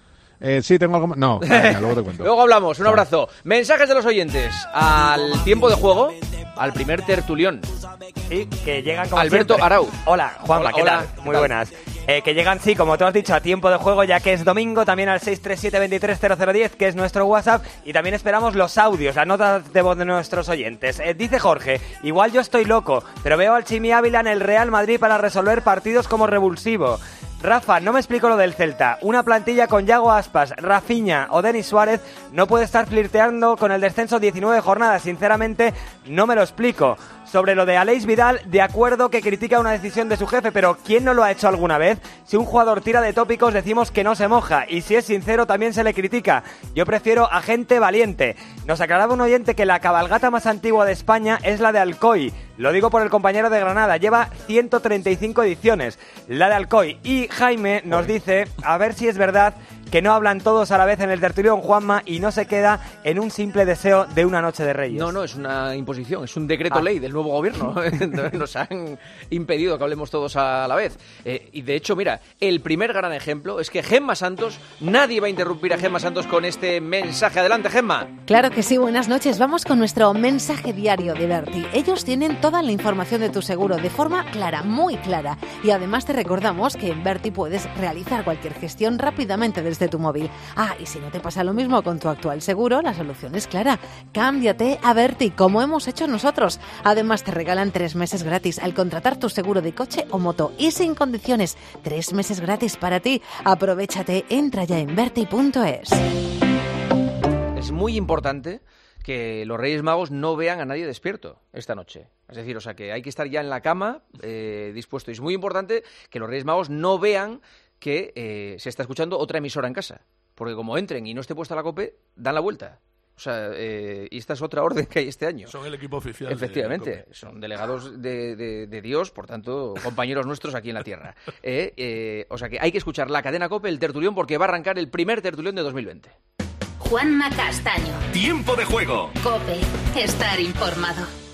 S14: Eh, sí, tengo algo más. No, venga, luego te cuento.
S3: Luego hablamos, un abrazo. Mensajes de los oyentes al tiempo de juego, al primer tertulión.
S17: Sí, que llegan como
S3: Alberto
S17: siempre.
S3: Arau.
S17: Hola, Juanma,
S3: Hola,
S17: ¿qué
S3: hola,
S17: tal?
S3: ¿qué
S17: Muy
S3: tal?
S17: buenas. Eh, que llegan, sí, como tú has dicho, a tiempo de juego, ya que es domingo, también al seis tres siete, veintitrés cero cero diez, que es nuestro WhatsApp, y también esperamos los audios, las notas de voz de nuestros oyentes. Eh, dice Jorge, igual yo estoy loco, pero veo al Chimi Ávila en el Real Madrid para resolver partidos como revulsivo. Rafa, no me explico lo del Celta. Una plantilla con Yago Aspas, Rafinha o Denis Suárez no puede estar flirteando con el descenso diecinueve jornadas. Sinceramente, no me lo explico. Sobre lo de Aleix Vidal, de acuerdo que critica una decisión de su jefe, pero ¿quién no lo ha hecho alguna vez? Si un jugador tira de tópicos, decimos que no se moja, y si es sincero, también se le critica. Yo prefiero a gente valiente. Nos aclaraba un oyente que la cabalgata más antigua de España es la de Alcoy. Lo digo por el compañero de Granada, lleva ciento treinta y cinco ediciones, la de Alcoy. Y Jaime nos dice, a ver si es verdad que no hablan todos a la vez en el tertulión, Juanma, y no se queda en un simple deseo de una noche de Reyes.
S3: No, no, es una imposición, es un decreto ah. ley del nuevo gobierno. Nos han impedido que hablemos todos a la vez. Eh, y de hecho, mira, el primer gran ejemplo es que Gemma Santos, nadie va a interrumpir a Gemma Santos con este mensaje. Adelante, Gemma.
S18: Claro que sí, buenas noches. Vamos con nuestro mensaje diario de Berti. Ellos tienen toda la información de tu seguro de forma clara, muy clara. Y además te recordamos que en Berti puedes realizar cualquier gestión rápidamente desde tu móvil. Ah, y si no te pasa lo mismo con tu actual seguro, la solución es clara. Cámbiate a Berti, como hemos hecho nosotros. Además, te regalan tres meses gratis al contratar tu seguro de coche o moto y sin condiciones. Tres meses gratis para ti. Aprovechate, entra ya en berti punto es.
S3: Es muy importante que los Reyes Magos no vean a nadie despierto esta noche. Es decir, o sea, que hay que estar ya en la cama, eh, dispuesto. Y es muy importante que los Reyes Magos no vean que eh, se está escuchando otra emisora en casa. Porque como entren y no esté puesta la COPE, dan la vuelta. O sea, eh, y esta es otra orden que hay este año.
S10: Son el equipo oficial.
S3: Efectivamente,
S10: de
S3: son delegados de, de, de Dios, por tanto, compañeros nuestros aquí en la tierra. Eh, eh, o sea que hay que escuchar la cadena COPE, el tertulión, porque va a arrancar el primer tertulión de dos mil veinte.
S1: Juanma Castaño.
S12: Tiempo de juego.
S1: COPE. Estar informado.